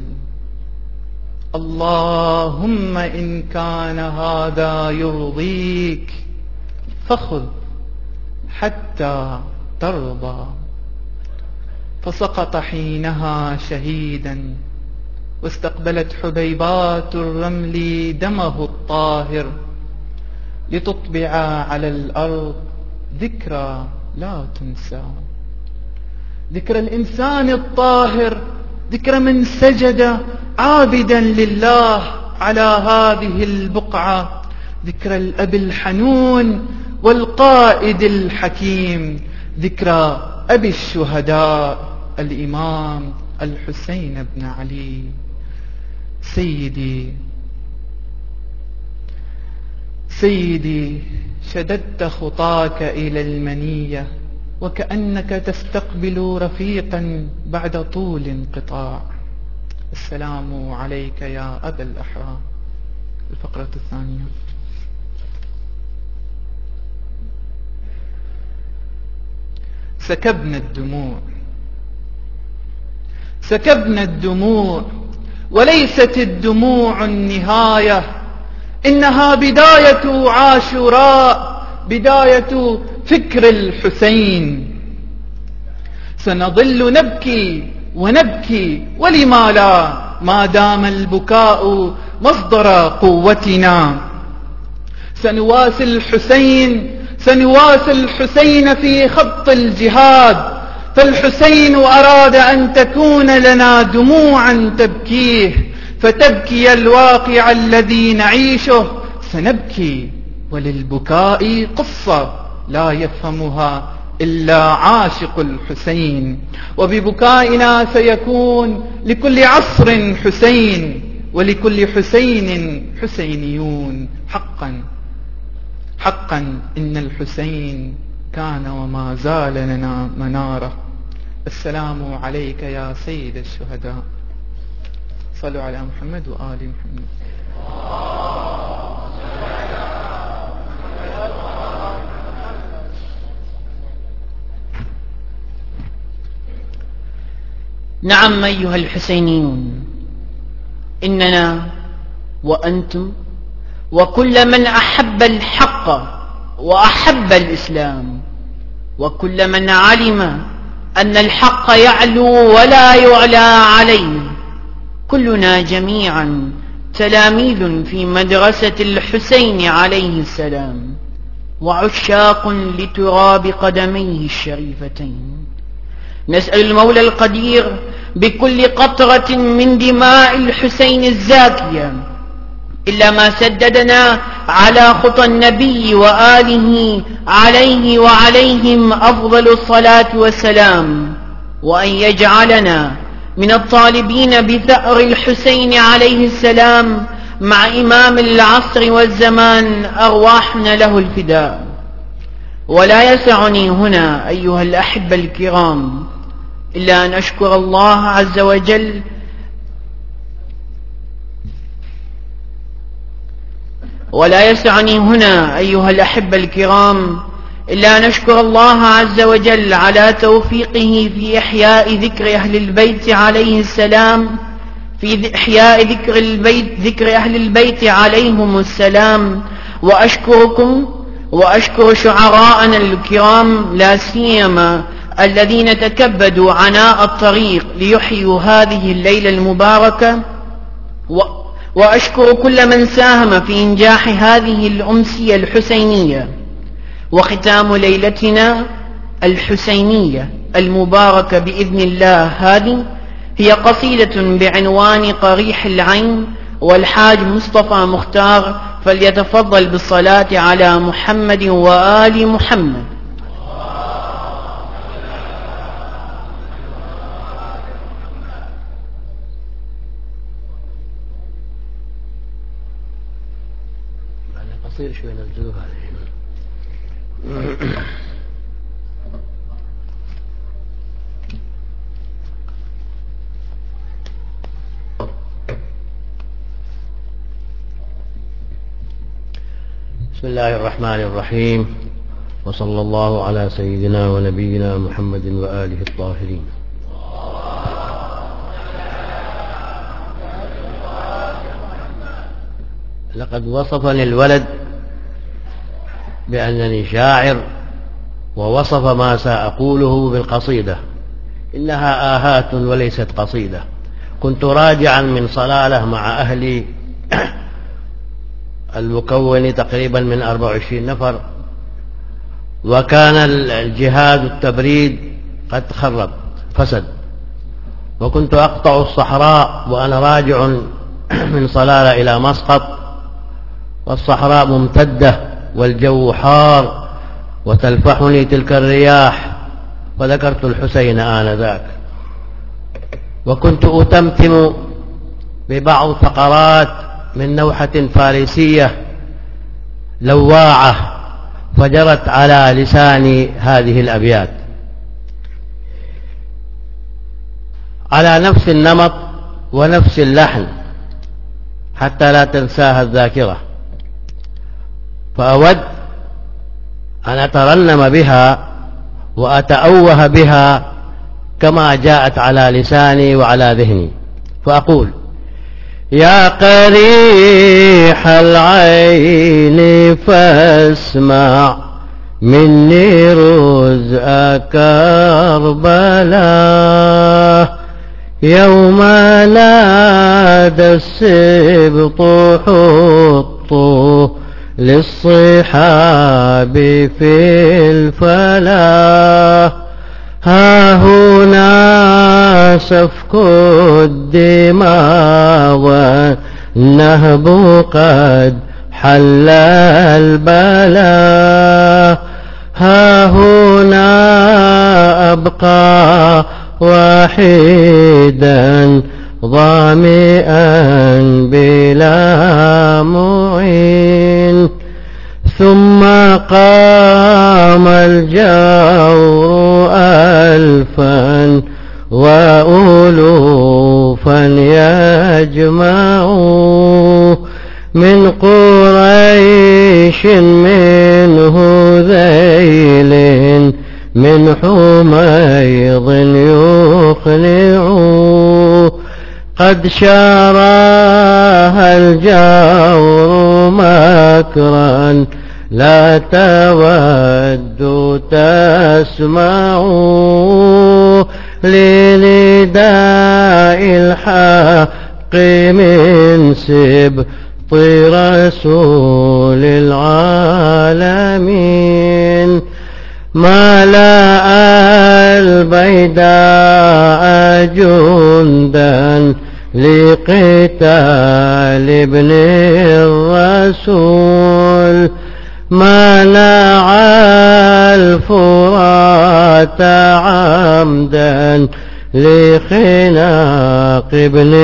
اللهم إن كان هذا يرضيك فخذ حتى ترضى. فسقط حينها شهيدا، واستقبلت حبيبات الرمل دمه الطاهر لتطبع على الأرض ذكرى لا تنسى، ذكر الإنسان الطاهر، ذكر من سجد عابدا لله على هذه البقعة، ذكر الأب الحنون والقائد الحكيم، ذكرى أبي الشهداء الإمام الحسين بن علي. سيدي سيدي شددت خطاك إلى المنية وكأنك تستقبل رفيقا بعد طول انقطاع. السلام عليك يا أبا الأحرار. الفقرة الثانية. سكبنا الدموع سكبنا الدموع وليست الدموع النهاية، إنها بداية عاشوراء، بداية فكر الحسين. سنظل نبكي ونبكي، ولما لا، ما دام البكاء مصدر قوتنا. سنواسي الحسين سنواسي الحسين في خط الجهاد، فالحسين أراد أن تكون لنا دموعا تبكيه، فتبكي الواقع الذي نعيشه. سنبكي وللبكاء قصة لا يفهمها إلا عاشق الحسين، وببكائنا سيكون لكل عصر حسين، ولكل حسين حسينيون. حقا حقا إن الحسين كان وما زال لنا منارة. السلام عليك يا سيد الشهداء. صلوا على محمد وآل محمد. نعم أيها الحسينيون، إننا وأنتم وكل من أحب الحق وأحب الإسلام، وكل من علم أن الحق يعلو ولا يعلى عليه، كلنا جميعا تلاميذ في مدرسة الحسين عليه السلام، وعشاق لتراب قدميه الشريفتين. نسأل المولى القدير بكل قطرة من دماء الحسين الزاكية إلا ما سددنا على خطى النبي وآله عليه وعليهم أفضل الصلاة والسلام، وأن يجعلنا من الطالبين بثأر الحسين عليه السلام مع إمام العصر والزمان أرواحنا له الفداء. ولا يسعني هنا أيها الأحبة الكرام إلا أن أشكر الله عز وجل ولا يسعني هنا أيها الأحبة الكرام إلا أن أشكر الله عز وجل على توفيقه في إحياء ذكر أهل البيت عليه السلام، في إحياء ذكر البيت ذكر أهل البيت عليهم السلام. وأشكركم وأشكر شعراءنا الكرام لا سيما الذين تكبدوا عناء الطريق ليحيوا هذه الليلة المباركة، وأشكر كل من ساهم في إنجاح هذه الأمسية الحسينية. وختام ليلتنا الحسينية المباركة بإذن الله هذه هي قصيدة بعنوان قريح العين، والحاج مصطفى مختار فليتفضل بالصلاة على محمد وآل محمد. قصير شوي نزلوها الحين. بسم الله الرحمن الرحيم، وصلى الله على سيدنا ونبينا محمد وآله الطاهرين. لقد وصفني الولد بأنني شاعر، ووصف ما سأقوله بالقصيدة، إنها آهات وليست قصيدة. كنت راجعا من صلالة مع أهلي المكون تقريبا من أربع وعشرين نفر، وكان الجهاز التبريد قد خرب فسد، وكنت أقطع الصحراء وأنا راجع من صلالة إلى مسقط، والصحراء ممتدة والجو حار وتلفحني تلك الرياح، وذكرت الحسين آنذاك، وكنت أتمتم ببعض فقرات من نوحة فارسية لواعة، فجرت على لساني هذه الأبيات على نفس النمط ونفس اللحن حتى لا تنساها الذاكرة، فأود أن أترنم بها وأتأوه بها كما جاءت على لساني وعلى ذهني. فأقول: يا قريح العين فاسمع مني رزء كربلاء، يوم نادى السبط حطوا للصحاب في الفلاح، ها هنا سفك الدماء والنهب قد حل البلاء، ها هنا أبقى وحيدا ظامئا بلا معين، ثم قام الجور ألفا وألوفا يجمعوا من قريش، منه ذيل من حميض يقنعوا، قد شراها الجور مكرا لا تود تسمع، لنداء الحق من سبط رسول العالمين، ملأ البيداء جندا لقتال ابن الرسول، منع الفرات عمدا لخناق ابن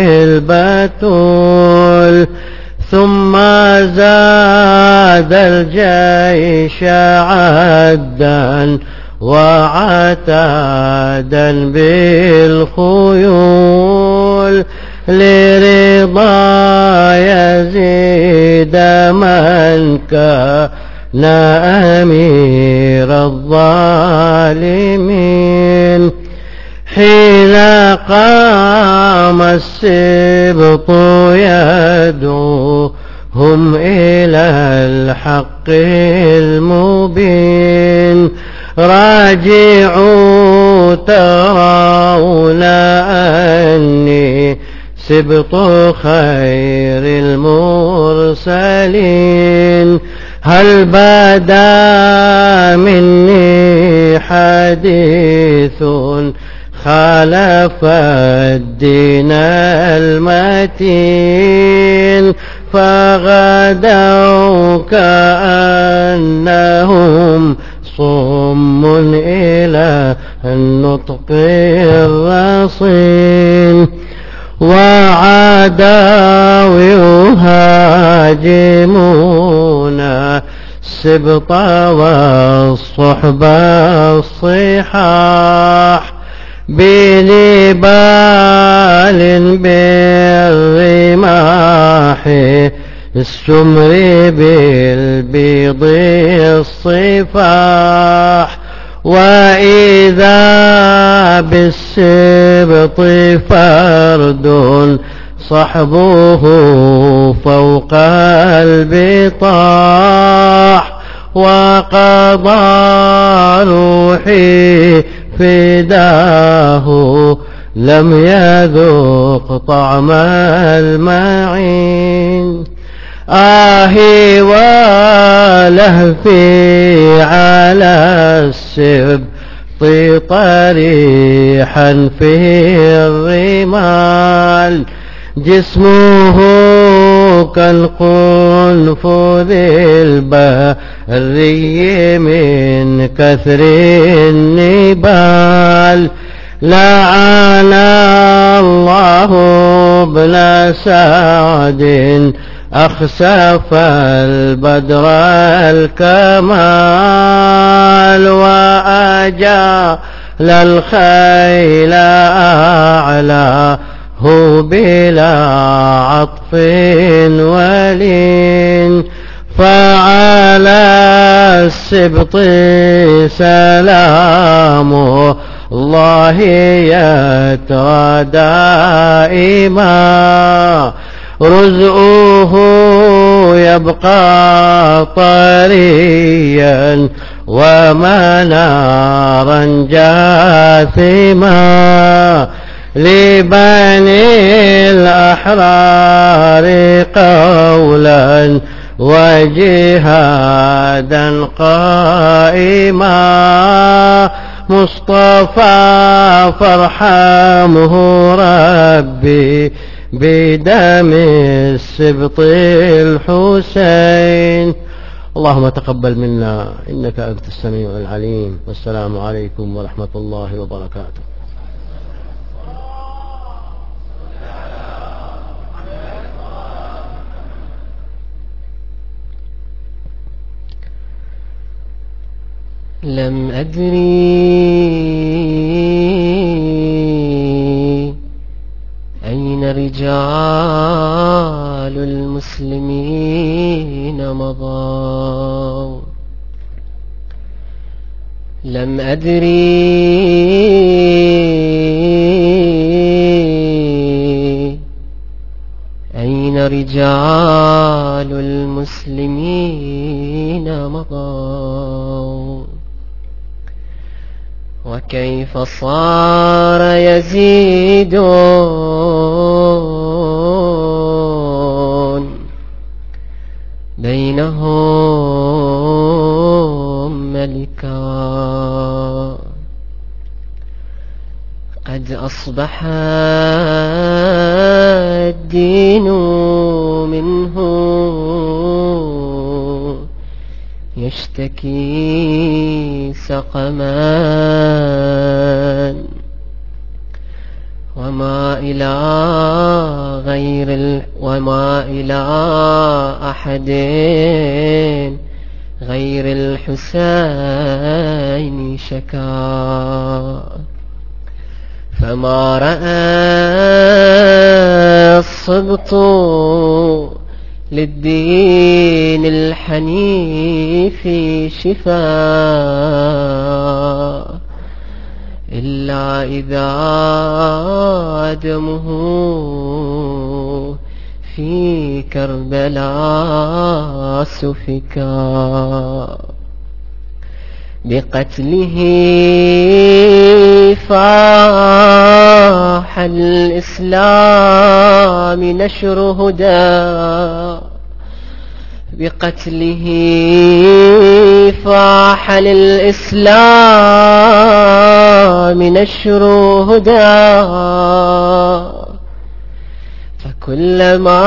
البتول، ثم زاد الجيش عدا وعتادا بالخيول، لرضا يزيد من كان أمير الظالمين، حين قام السبط يدعوهم إلى الحق المبين، راجعوا ترون أني سبط خير المرسلين، هل بدا مني حديث خالف الدين المتين، فغدوا كأنهم صم إلى النطق الرصين، وعادوا يهاجمون السبط والصحب الصحاح، بنبال بالرماح السمر بالبيض الصفاح، وإذا بالسبط فرد صحبه فوق البطاح، وقضى روحي فداه لم يذوق طعم المعين. آهي ولهفي على السبط طريحا في الرمال، جسمه كالقنفذ البري من كثر النبال. لعن الله ابن سعد أخسف البدر الكمال، وأجال الخيل أعلاه بلا عطف ولين. فعلى السبط سلام الله يترى دائما، رزقه يبقى طريا ومنارا جاثما، لبني الأحرار قولا وجهادا قائما. مصطفى فارحمه ربي بدم السبط الحسين. اللهم تقبل منا إنك أنت السميع العليم، والسلام عليكم ورحمة الله وبركاته. لم أدري أين رجال المسلمين مضوا، لم أدري أين رجال المسلمين مضوا، وكيف صار يزيد بينهم ملكا. قد أصبح الدين منه يشتكي سقما، وما إلى غير ال... وما إلى أحد غير الحسين شكا. فما رأى الصبط للدين الحنيف شفاء، إلا إذا دمه في كربلاء سفكا. بقتله فاح الإسلام نشر هدى، بقتله فاح للإسلام نشر هدى. فكلما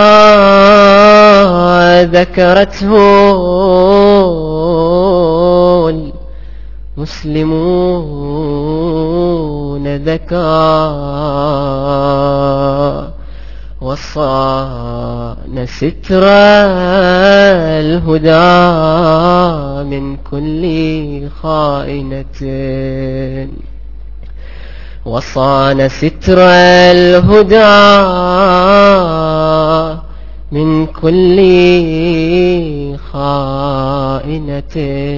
ذكرته المسلمون ذكى، وصان ستر الهدى من كل خائنة، وصان ستر الهدى من كل خائنة.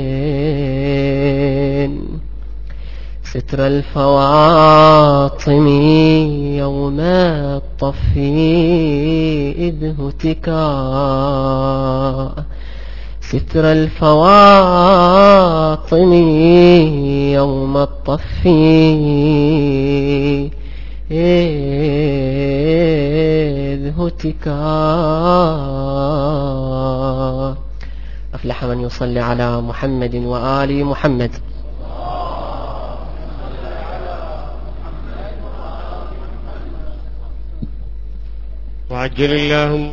ستر الفواطم يوم الطف إذ هتكا، ستر الفواطم يوم الطف إذ هتكا. أفلح من يصلي على محمد وآل محمد. وعجل اللهم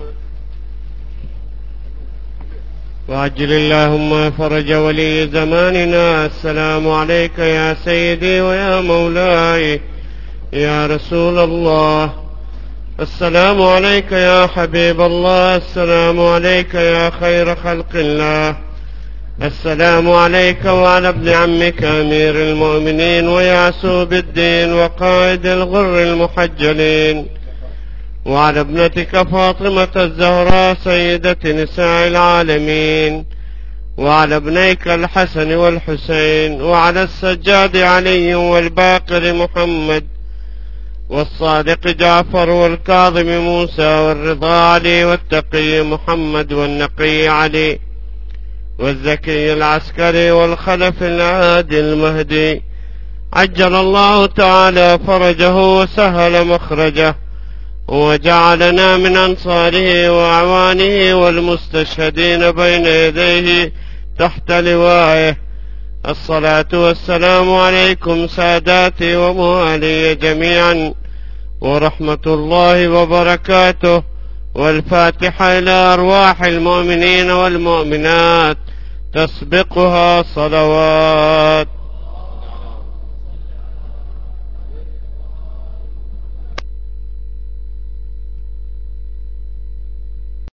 وعجل اللهم فرج ولي زماننا. السلام عليك يا سيدي ويا مولاي يا رسول الله. السلام عليك يا حبيب الله. السلام عليك يا خير خلق الله. السلام عليك وعلى ابن عمك أمير المؤمنين ويعسوب الدين وقائد الغر المحجلين، وعلى ابنتك فاطمة الزهراء سيدة نساء العالمين، وعلى ابنيك الحسن والحسين، وعلى السجاد علي والباقر محمد، والصادق جعفر، والكاظم موسى، والرضا علي، والتقي محمد، والنقي علي، والزكي العسكري، والخلف العادي المهدي. عجل الله تعالى فرجه وسهل مخرجه، وجعلنا من أنصاره وأعوانه والمستشهدين بين يديه تحت لوائه. الصلاة والسلام عليكم ساداتي وموالي جميعا، ورحمة الله وبركاته، والفاتحة إلى أرواح المؤمنين والمؤمنات تسبقها صلوات.